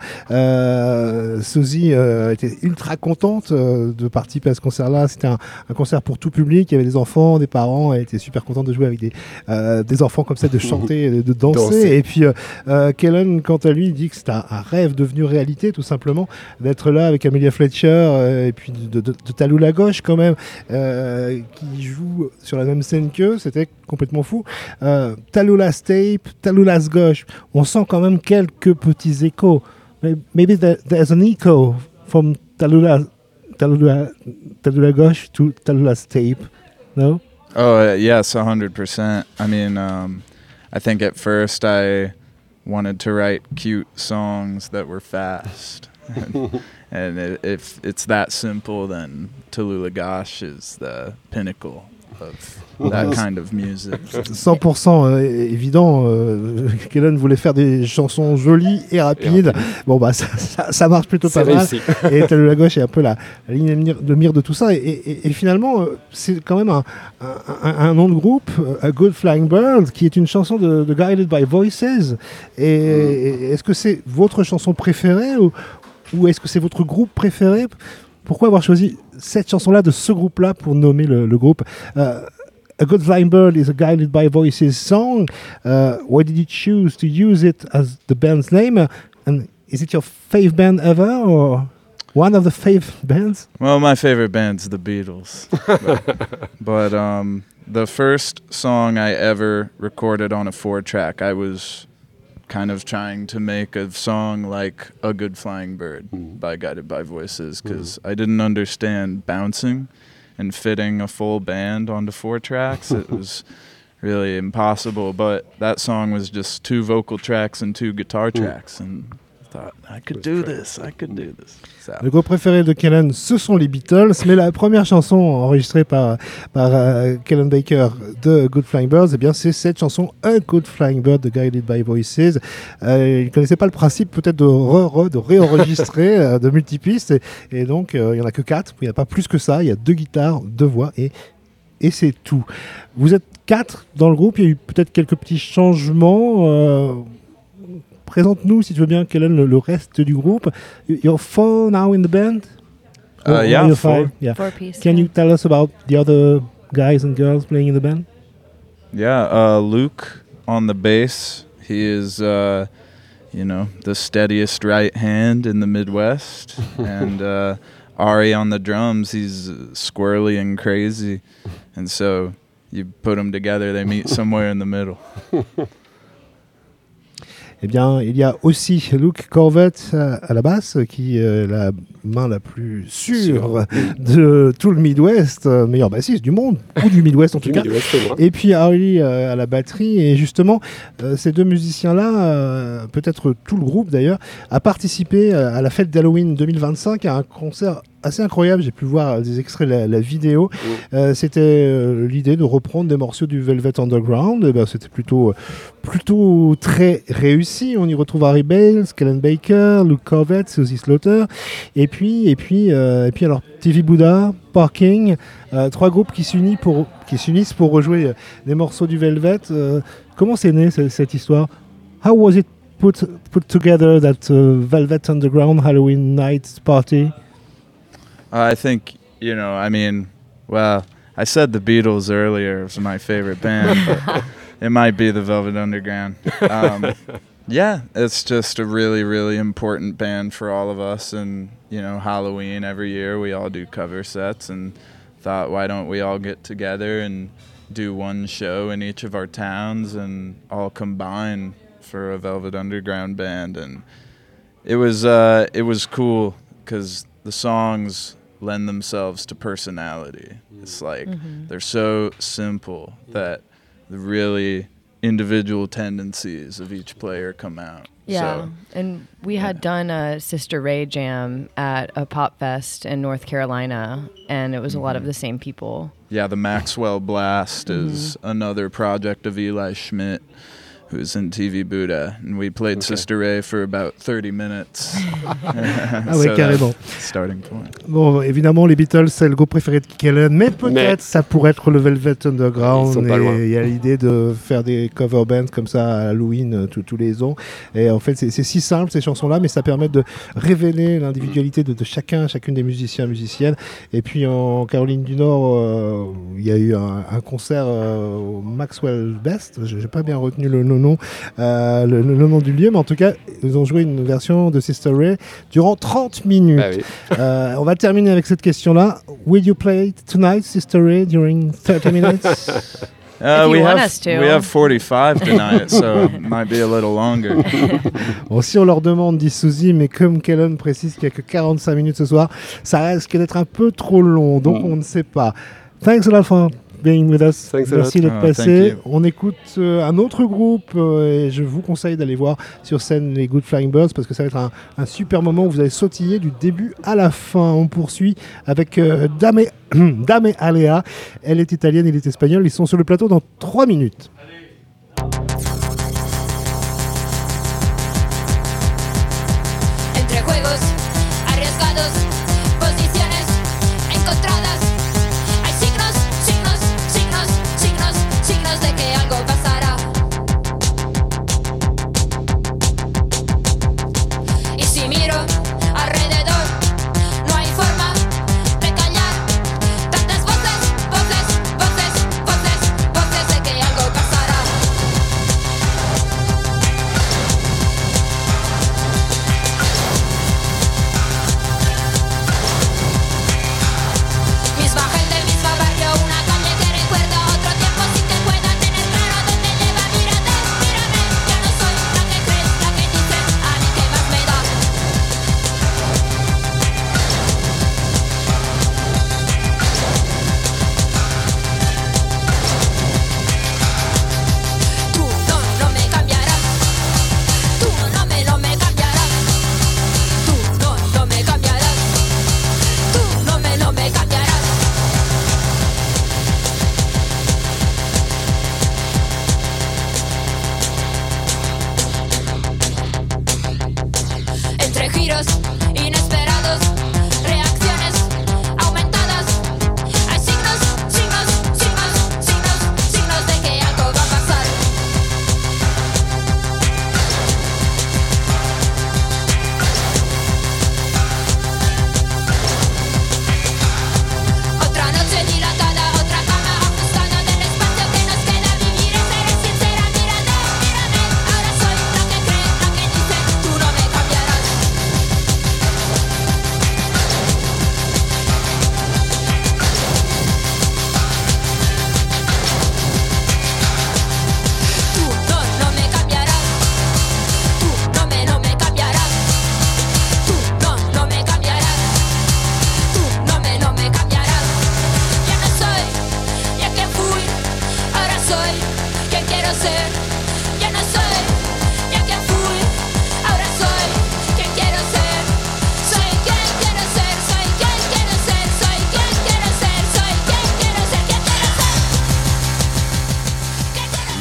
euh, Suzy euh, était ultra contente euh, de participer à ce concert-là. C'était un, un concert pour tout public. Il y avait des enfants, des parents. Elle était super contente de jouer avec des, euh, des enfants comme ça, de chanter, de, de danser. Danser. Et puis euh, euh, Kellen, quant à lui, dit que c'est un, un rêve devenu réalité, tout simplement, d'être là avec Amelia Fletcher euh, et puis de, de, de Tallulah Gosh quand même, euh, qui joue sur la même scène qu'eux. C'était complètement fou. Euh, Tallulah's Tape, Tallulah's Gosh, on sent quand même quelques petits échos. Maybe there, there's an echo from Tallulah, Tallulah, Tallulah Gosh to Tallulah's Tape, no? Oh uh, yes, a hundred percent. I mean, um, I think at first I wanted to write cute songs that were fast, and, and it, if it's that simple, then Tallulah Gosh is the pinnacle of that kind of music. cent pour cent euh, évident. Euh, Kellen voulait faire des chansons jolies et rapides. Et rapide. Bon, bah, ça, ça, ça marche plutôt pas C'est mal. réussi. Et Tallulah Gosh est un peu la, la ligne de mire, de mire de tout ça. Et, et, et finalement, euh, c'est quand même un, un, un, un nom de groupe, euh, A Good Flying Bird, qui est une chanson de, de Guided by Voices. Et, et est-ce que c'est votre chanson préférée ou, ou est-ce que c'est votre groupe préféré? Pourquoi avoir choisi cette chanson-là de ce groupe-là pour nommer le, le groupe? uh, A Good Flying Bird is a Guided by Voices song. Uh, why did you choose to use it as the band's name? Uh, and is it your fave band ever, or one of the fave bands? Well, my favorite band's the Beatles, but, but um, the first song I ever recorded on a four-track, I was kind of trying to make a song like A Good Flying Bird Mm. by Guided by Voices, because I didn't understand bouncing and fitting a full band onto four tracks. It was really impossible, but that song was just two vocal tracks and two guitar tracks, and thought I could do this, I could do this. So. Le groupe préféré de Kellen, ce sont les Beatles, mais la première chanson enregistrée par, par uh, Kellen Baker de Good Flying Birds, eh bien, c'est cette chanson A Good Flying Bird de Guided by Voices. Euh, il ne connaissait pas le principe peut-être de, re, re, de réenregistrer euh, de multipistes, et, et donc euh, il n'y en a que quatre, il n'y a pas plus que ça, il y a deux guitares, deux voix, et, et c'est tout. Vous êtes quatre dans le groupe, il y a eu peut-être quelques petits changements. Euh, Présente-nous, si tu veux bien, Kellen, le, le reste du groupe. You're four now in the band? Uh, Or yeah, you're four. five? Yeah. Four piece. Can yeah. you tell us about the other guys and girls playing in the band? Yeah, uh, Luke on the bass. He is, uh, you know, the steadiest right hand in the Midwest. and uh, Ari on the drums. He's squirrely and crazy. And so you put them together, they meet somewhere in the middle. Eh bien, il y a aussi Luke Corvette à, à la basse, qui est la main la plus sûre de tout le Midwest, euh, meilleur bassiste du monde, ou du Midwest en tout cas. Midwest, Et puis Harry euh, à la batterie. Et justement, euh, ces deux musiciens-là, euh, peut-être tout le groupe d'ailleurs, a participé à, à la fête d'Halloween deux mille vingt-cinq à un concert assez incroyable. J'ai pu voir des extraits de la, la vidéo. Mmh. Euh, c'était euh, l'idée de reprendre des morceaux du Velvet Underground. Et ben, c'était plutôt, plutôt très réussi. On y retrouve Harry Bales, Kellen Baker, Luke Corvette, Suzy Slaughter. Et puis, et puis, euh, et puis alors, T V Buddha, Parking, euh, trois groupes qui s'unissent pour, qui s'unissent pour rejouer euh, des morceaux du Velvet. Euh, comment c'est né c- cette histoire? How was it put, put together, that uh, Velvet Underground Halloween night party? I think, you know, I mean, well, I said the Beatles earlier was my favorite band, but it might be the Velvet Underground. Um, yeah, it's just a really, really important band for all of us. And, you know, Halloween every year we all do cover sets, and thought, why don't we all get together and do one show in each of our towns and all combine for a Velvet Underground band. And it was, uh, it was cool because the songs lend themselves to personality. It's like mm-hmm. they're so simple that the really individual tendencies of each player come out. Yeah, so, and we had yeah. done a Sister Ray jam at a pop fest in North Carolina, and it was mm-hmm. a lot of the same people. Yeah, the Maxwell Blast mm-hmm. is another project of Eli Schmidt, who's in T V Buddha, and we played okay. Sister Ray for about thirty minutes. Ah ouais, so carrément. Starting point. Bon, évidemment, les Beatles, c'est le groupe préféré de Kellen, mais peut-être mais ça pourrait être le Velvet Underground. Et il y a l'idée de faire des cover bands comme ça à Halloween tout, tous les ans. Et en fait, c'est, c'est si simple ces chansons-là, mais ça permet de révéler l'individualité de, de chacun, chacune des musiciens, musiciennes. Et puis en Caroline du Nord, euh, il y a eu un, un concert euh, au Maxwell Best. Je n'ai pas bien retenu le nom. Nom, euh, le, le nom du lieu, mais en tout cas ils ont joué une version de Sister Ray durant trente minutes. Ah oui. euh, on va terminer avec cette question là. Will you play tonight Sister Ray during thirty minutes? Uh, we have we have forty-five tonight, so it might be a little longer. Bon, si on leur demande, dit Suzy, mais comme Kellen précise qu'il n'y a que quarante-cinq minutes ce soir, ça risque d'être un peu trop long, donc mm. on ne sait pas. Thanks a lot for being with us. Thanks Merci d'être oh, passé. On écoute euh, un autre groupe euh, et je vous conseille d'aller voir sur scène les Good Flying Birds parce que ça va être un, un super moment où vous allez sautiller du début à la fin. On poursuit avec euh, Dame, Dame Alea. Elle est italienne, il est espagnol. Ils sont sur le plateau dans trois minutes. Entre juegos arriesgados, posiciones encontradas. De que algo pasará. Y si miro alrededor, no hay forma de callar tantas voces, voces, voces, voces, voces de que algo pasará.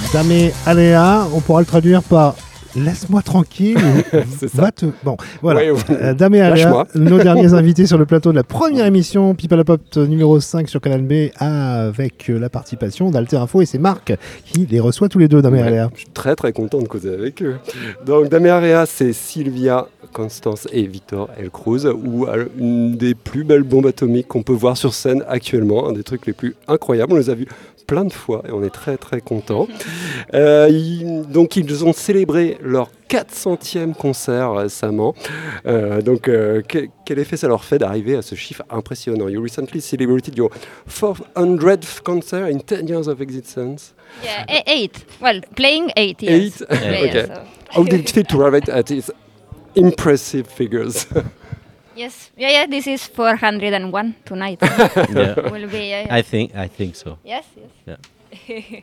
Dame Alea, on pourra le traduire par laisse-moi tranquille. Va te... Bon, voilà. Ouais, ouais. Euh, Dame Alea, Lâche-moi. nos derniers invités sur le plateau de la première émission People à Pop numéro cinq sur Canal B, avec la participation d'Alter Info, et c'est Marc qui les reçoit tous les deux, Dame Ouais, Alea. je suis très très content de causer avec eux. Donc Dame Area, c'est Sylvia, Constance et Victor El Cruz, ou euh, une des plus belles bombes atomiques qu'on peut voir sur scène actuellement, un des trucs les plus incroyables. On les a vus plein de fois et on est très très contents. Euh, ils, donc ils ont célébré leur quatre centième concert récemment. Euh, donc euh, que, quel effet ça leur fait d'arriver à ce chiffre impressionnant? You recently celebrated your four hundredth concert in ten years of existence. Yeah, e- eight. Well, playing eight years. Eight? Yeah, Okay. so. How did it feel to arrive at these impressive figures? Yes, yeah, yeah. This is four hundred and one tonight. Yeah. Will be. Yeah, yeah. I think I think so. Yes, yes. Yeah.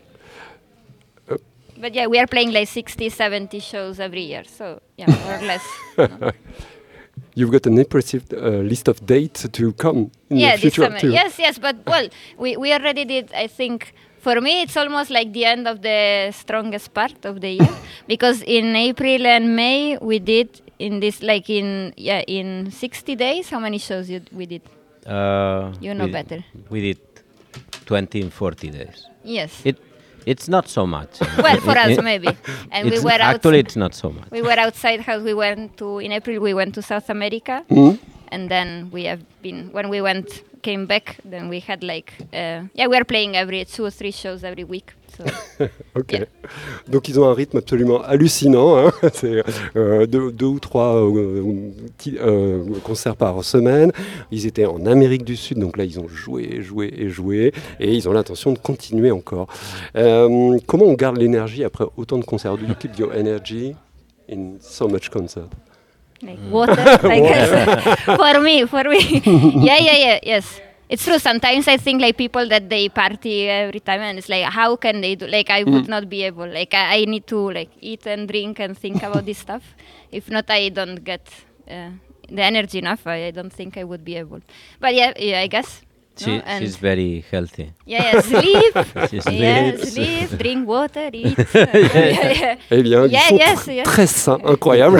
But yeah, we are playing like sixty, seventy shows every year, so yeah, more or less. you know. You've got an impressive uh, list of dates to come in Yeah, the this future summer. too. Yes, yes, but well, we, we already did. I think for me, it's almost like the end of the strongest part of the year because in April and May we did in this like in yeah in sixty days. How many shows you, we did? Uh, You know we, better. We did twenty and forty days. Yes. It it's not so much. Well, for us It- maybe, and we it's- were actually outside- it's not so much. We were outside house. We went to in April. We went to South America, Mhm. and then we have been when we went came back. Then we had like uh, yeah, we are playing every two or three shows every week. So Ok. Donc ils ont un rythme absolument hallucinant. Hein. C'est euh, deux, deux ou trois euh, petits, euh, concerts par semaine. Ils étaient en Amérique du Sud, donc là ils ont joué, joué et joué, et ils ont l'intention de continuer encore. Euh, comment on garde l'énergie après autant de concerts? Do you keep your energy in so much concert? like water, I guess. for me, for me, yeah, yeah, yeah, yes. It's true. Sometimes I think like people that they party every time, and it's like, how can they do? Like I would Mm. not be able. Like I, I need to like eat and drink and think about this stuff. If not, I don't get uh, the energy enough. I, I don't think I would be able. But yeah, yeah I guess. She, no? And she's very healthy. yeah, yeah, sleep. She yeah, sleeps. sleep, drink water, eat. yeah, yeah. Eh bien, Yeah, ils sont yes, tr- yes. très sains, incroyable.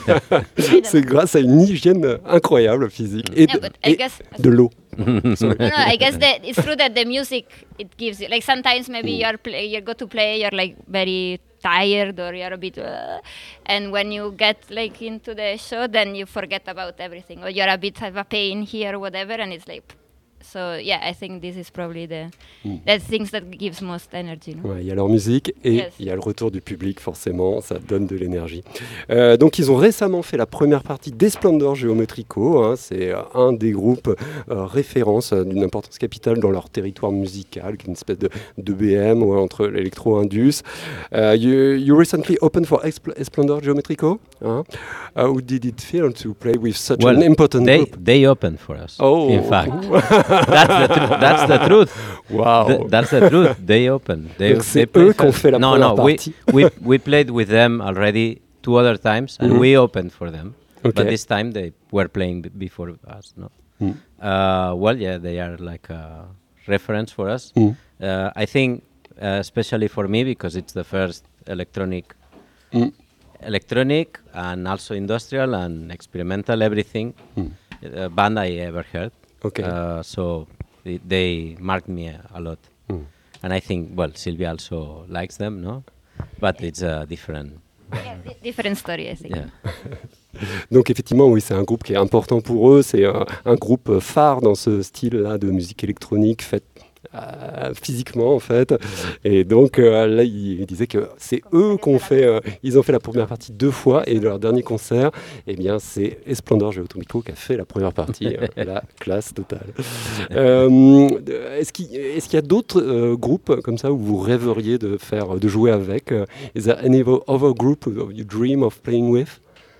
C'est grâce à une hygiène incroyable physique et, Yeah, de, but I et guess- de l'eau. Sorry. No, no, I guess that it's true that the music it gives you like sometimes maybe you're play, you go to play you're like very tired or you're a bit uh, and when you get like into the show then you forget about everything or you're a bit of a pain here or whatever and it's like so yeah I think this is probably the Mm. the things that gives most energy. No? Ouais, il y a leur musique et Yes. il y a le retour du public, forcément, ça donne de l'énergie. Euh, donc, ils ont récemment fait la première partie d'Esplendor Geometrico. Hein, c'est euh, un des groupes euh, références euh, d'une importance capitale dans leur territoire musical, qui est une espèce de, de B M ouais, entre l'électro-indus. Uh, you, you recently opened for Expl- Esplendor Geometrico. Hein? Uh, how did it feel to play with such Well, an important they group? they opened for us. Oh. In fact, that's the tru- that's the truth. Wow. Th- that's the truth. They opened. They, Donc, c'est they played eux qui ont first. fait la no, première no, we, partie. we we played with them already two other times, and Mhm. we opened for them. Okay. But this time they were playing b- before us. No. Mm. Uh, well, yeah, they are like a reference for us. Mm. Uh, I think, uh, especially for me, because it's the first electronic, Mm. electronic and also industrial and experimental everything Mm. uh, band I ever heard. Okay. Uh, so they, they marked me a, a lot, Mm. and I think well Sylvia also likes them, no, but it's a different. Yeah, di- different story I think. Yeah. Donc effectivement, oui, c'est un groupe qui est important pour eux. C'est un, un groupe phare dans ce style-là de musique électronique faite euh, physiquement en fait. Et donc euh, là, il, il disait que c'est eux qui ont fait. Euh, ils ont fait la première partie deux fois et leur dernier concert, eh bien, c'est Esplendor Geometrico qui a fait la première partie. euh, la classe totale. Euh, est-ce qu'il, est-ce qu'il y a d'autres euh, groupes comme ça où vous rêveriez de faire, de jouer avec? Uh, Is there any other group you dream of playing with?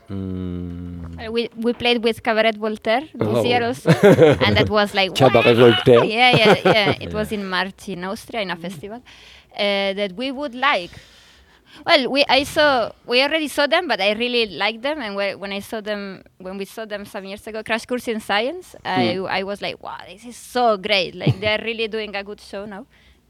Mm. Uh, we we played with Cabaret Voltaire this Oh. year also, and that was like Cabaret wow! Voltaire. Yeah, yeah, yeah. It was in March in Austria in a festival uh, that we would like. Well, we I saw we already saw them, but I really liked them. And whe- when I saw them, when we saw them some years ago, Crash Course in Science, I I was like, wow, this is so great! Like they're really doing a good show now.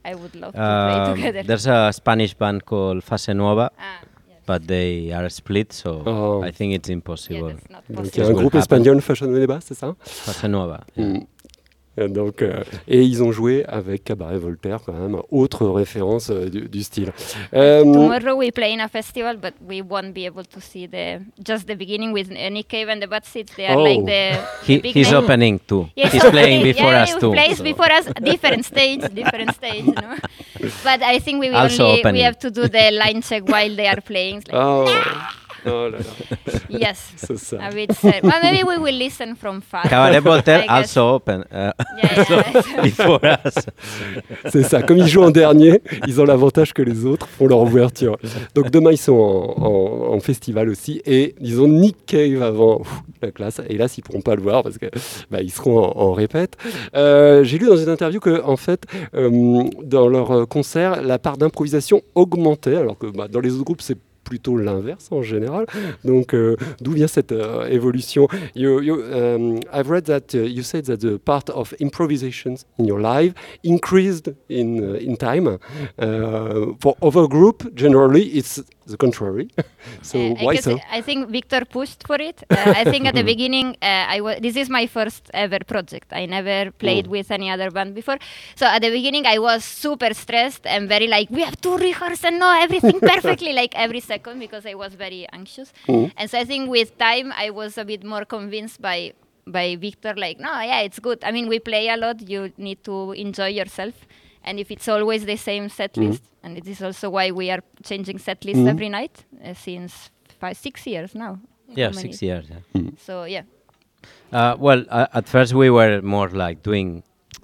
I would love to play Um, together. there's a Spanish band called Fase Nueva, but they are split, so Oh. I think it's impossible. Donc il y a un groupe espagnol, Fashion Nueva, c'est ça? Fase Nueva. Mm. Euh, Donc, euh, et ils ont joué avec Cabaret Voltaire, quand même, autre référence euh, du, du style. Euh, Tomorrow we play in a festival, but we won't be able to see the just the beginning with uh, Nick Cave and the Bad Seeds. They are Oh. like the, He- the big he's name. opening too. Yes, He's opening. playing before yeah, us he too, plays so. before us, different stage, different stage. You know? But I think we will Also only we opening. have to do the line check while they are playing. It's like, Oh, oh là là. yes, C'est ça. a bit sad. Well, maybe we will listen from far. Cabaret Voltaire I guess. also open uh, Yeah, so yeah. before us. C'est ça, comme ils jouent en dernier, ils ont l'avantage que les autres font leur ouverture. Donc demain ils sont en, en- en festival aussi et ils ont Nick Cave avant Ouf, la classe. Et là, ils pourront pas le voir parce que bah, ils seront en, en répète. Euh, J'ai lu dans une interview que en fait euh, dans leur euh, concert, la part d'improvisation augmentait, alors que bah, dans les autres groupes c'est plutôt l'inverse en général. Donc, euh, d'où vient cette euh, évolution? You, you, um, I've read that uh, you said that the part of improvisations in your life increased in uh, in time. Uh, for other group, generally, it's the contrary. So Uh, I why guess so? I think Victor pushed for it. Uh, I think at the beginning, uh, I wa- this is my first ever project. I never played Mm. with any other band before. So at the beginning, I was super stressed and very like, we have to rehearse and know everything perfectly, like every second, because I was very anxious. Mm. And so I think with time, I was a bit more convinced by by Victor, like, no, yeah, it's good. I mean, we play a lot. You need to enjoy yourself. And if it's always the same set Mm. list, and it is also why we are changing set lists Mm. every night uh, since five, six years now. Yeah, How many? six years. Yeah. So yeah, Uh, well, uh, at first we were more like doing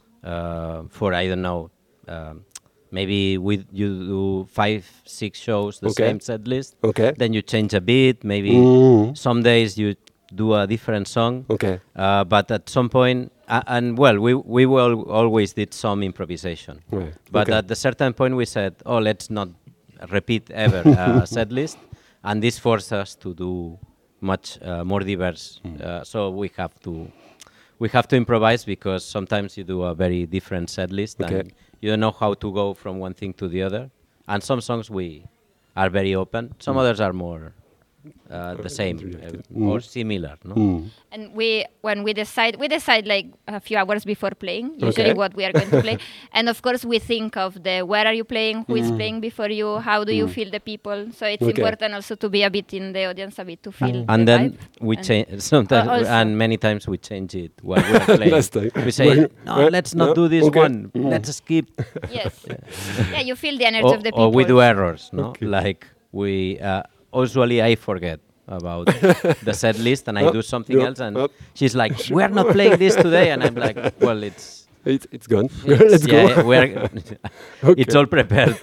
uh, for I don't know, um, maybe we you do five, six shows the Okay. same set list. Okay. Then you change a bit. Maybe Mm. some days you do a different song. Okay. Uh, but at some point, uh, and well, we we will always did some improvisation. Right. But Okay. at a certain point, we said, oh, let's not repeat ever a set list, and this forced us to do much uh, more diverse. Uh, so we have to we have to improvise because sometimes you do a very different set list Okay. and you don't know how to go from one thing to the other. And some songs we are very open. Some Mm. others are more uh, the same uh, Mm. or similar. No? Mm. and we when we decide we decide like a few hours before playing usually Okay. what we are going to play, and of course we think of the where are you playing, who is Mm. playing before you, how do you Mm. feel the people. So it's Okay. important also to be a bit in the audience, a bit to feel. And the then vibe. we And- change sometimes, Uh, also. and many times we change it while we are playing. Last time. We say, Well, no, uh, let's not no, do this okay. one. Mm. Let's skip. Yes. Yeah, you feel the energy or, of the people. or we do errors, no? Okay. Like we uh, usually I forget about the set list and I Oh, do something yeah, else, and oh. she's like, "We are not playing this today," and I'm like, "Well, it's." It, it's gone. It's- Let's yeah, go. we're- Okay. It's all prepared.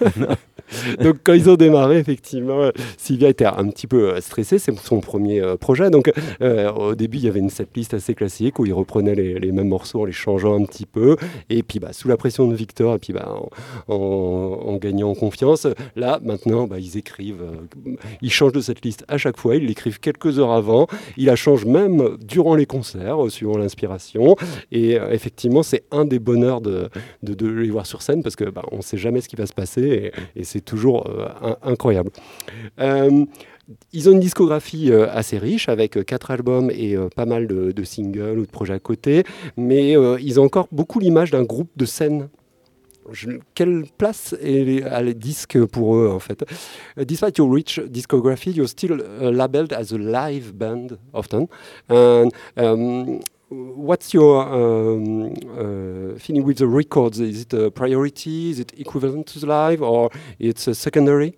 Donc quand ils ont démarré, effectivement, euh, Sylvia était un petit peu euh, stressée, c'est son premier euh, projet. Donc euh, au début, il y avait une setlist assez classique où ils reprenaient les, les mêmes morceaux en les changeant un petit peu. Et puis bah, sous la pression de Victor, et puis bah, en, en- en gagnant en confiance, là maintenant, bah, ils écrivent, euh, ils changent de setlist à chaque fois, ils l'écrivent quelques heures avant, ils la changent même durant les concerts, euh, suivant l'inspiration. Et euh, effectivement, c'est un des bonheurs de, de, de les voir sur scène parce que bah, on ne sait jamais ce qui va se passer et, et c'est toujours euh, un- incroyable. Euh, ils ont une discographie euh, assez riche avec euh, quatre albums et euh, pas mal de, de singles ou de projets à côté, mais euh, ils ont encore beaucoup l'image d'un groupe de scène. Je- quelle place est les, a les disques pour eux en fait? Uh, Despite your rich discography, you're still uh, labeled as a live band often. And um, what's your um, uh, feeling with the records? Is it a priority? Is it equivalent to the live, or it's a secondary?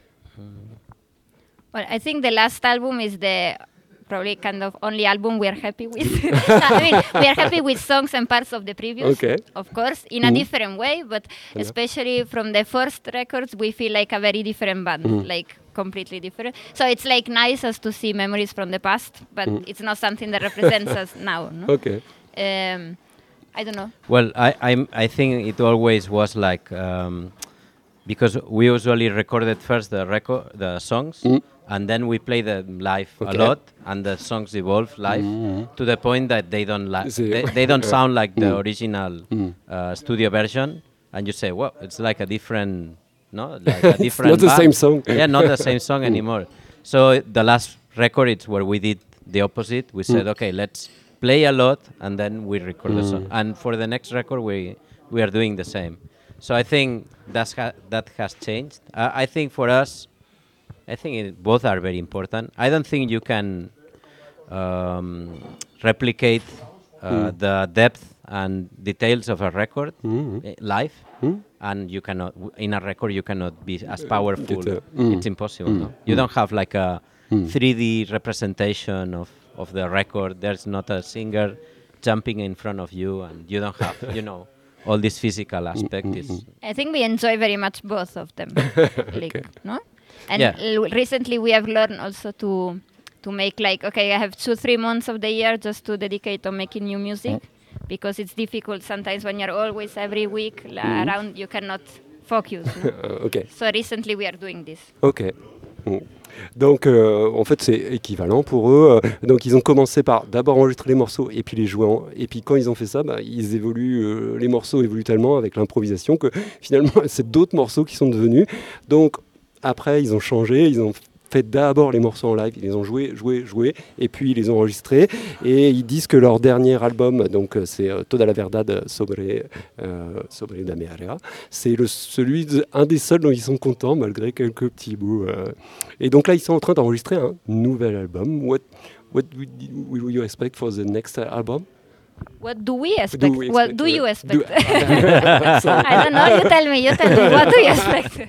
Well, I think the last album is the probably kind of only album we are happy with. I mean, we are happy with songs and parts of the previous, Okay. of course, in a Mhm. different way, but Yeah. especially from the first records, we feel like a very different band, Mhm. like completely different. So it's like nice as to see memories from the past, but Mhm. it's not something that represents us now. No? Okay. Um, I don't know. Well, I I'm, I think it always was like um, because we usually recorded first the record the songs, Mm. and then we play them live Okay. a lot, and the songs evolve live Mm. to the point that they don't like See. they, they don't Yeah. sound like the Mm. original Mm. uh, studio version, and you say, well, it's like a different, no, like a different. Not the band. same song. Yeah, not the same song anymore. So the last record is where we did the opposite. We said, Mm. okay, let's play a lot and then we record the song. Mm. And for the next record, we we are doing the same. So I think that's ha- that has changed. Uh, I think for us, I think it, both are very important. I don't think you can um, replicate uh, Mm. the depth and details of a record Mm. eh, live, Mm. and you cannot w- in a record you cannot be as Uh, powerful. it's a- mm. It's impossible. Mm. No? You Mm. don't have like a Mm. three D representation of, of the record. There's not a singer jumping in front of you, and you don't have you know all this physical aspect. Is I think we enjoy very much both of them. Like, Okay. no? And Yeah. l- recently we have learned also to to make like, okay, I have two, three months of the year just to dedicate on making new music, because it's difficult sometimes when you're always every week la- Mhm. around, you cannot focus. No? Euh, ok. So recently we are doing this. Ok. Mm. Donc, euh, en fait, c'est équivalent pour eux. Euh, Donc, ils ont commencé par d'abord enregistrer les morceaux et puis les jouer. En... Et puis, quand ils ont fait ça, bah, ils évoluent. Euh, les morceaux évoluent tellement avec l'improvisation que finalement, c'est d'autres morceaux qui sont devenus. Donc, après, ils ont changé. Ils ont fait d'abord les morceaux en live. Ils les ont joués, joués, joués. Et puis, ils les ont enregistrés. Et ils disent que leur dernier album, donc, euh, c'est euh, Toda la Verdad sobre, euh, sobre la Mearea, c'est le, celui de, un des seuls dont ils sont contents, malgré quelques petits bouts. euh. Et donc là, ils sont en train d'enregistrer un nouvel album. What, what will you expect for the next album? What do we expect? we What expect, do ouais. you Do- expect? Sorry. I don't know. You tell me. You tell me. What do you expect?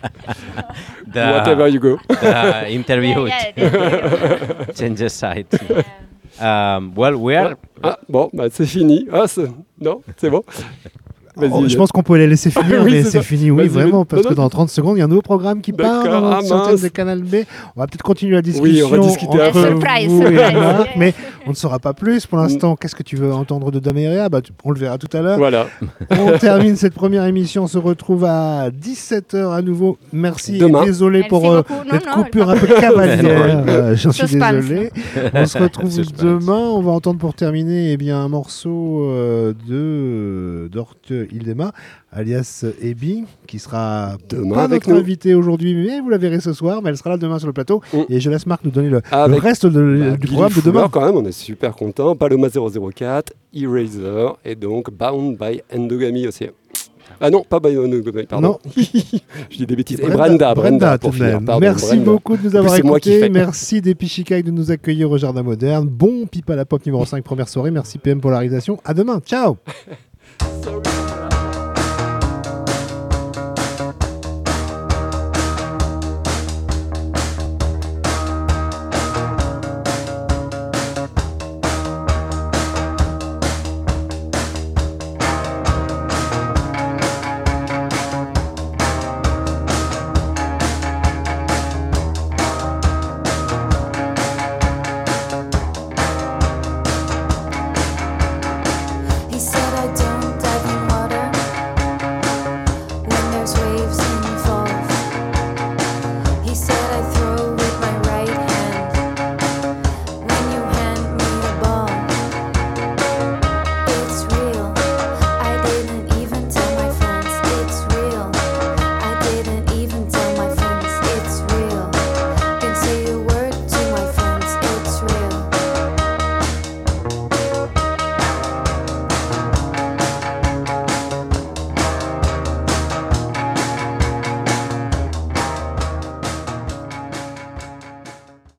the, Whatever you go. the interview Yeah, yeah, the interview. changes sides. Um, well, we are. Ah, bon, bah, c'est fini. Ah, c'est- non, c'est bon. Vas-y, Oh, je Yann. pense qu'on peut les laisser finir, Oui, mais c'est c'est ça. fini, oui, Vas-y, vraiment, vas-y. parce Non, que non. dans trente secondes, il y a un nouveau programme qui part D'accord, dans ah, cette antenne mince. de Canal B. On va peut-être continuer la discussion Oui, on va discuter entre après. Surprise, vous et surprise. Marc, mais on ne saura pas plus. Pour l'instant, qu'est-ce que tu veux entendre de Damerea? Bah, tu- On le verra tout à l'heure. Voilà. On termine cette première émission, on se retrouve à dix-sept heures à nouveau. Merci Demain. et désolé Merci pour euh, beaucoup. Non, cette non, coupure pas- un peu cavalière. Euh, J'en suis Suspense. désolé. On se retrouve Suspense. demain. On va entendre pour terminer eh bien, un morceau euh, de d'Ort Hildema, alias Ebi, qui sera Demain pas avec notre nous. invitée aujourd'hui, mais vous la verrez ce soir. Mais elle sera là demain sur le plateau. Mm. Et je laisse Marc nous donner le, le Avec- reste de- Bah, du Billy programme de Fuller, demain. quand même, on est super content. Paloma zéro zéro quatre, Eraser et donc Bound by Endogamy aussi. Ah non, pas by Endogamy, pardon. Non. Je dis des bêtises. Et Brenda, Brenda, pour tout de finir. même. Pardon, Merci Brenda. beaucoup de nous avoir C'est moi qui écoutés. fais. Merci des Pichicailles de nous accueillir au Jardin Moderne. Bon Pipe à la Pop numéro cinq, première soirée. Merci P M pour la réalisation. À demain. Ciao. Sorry.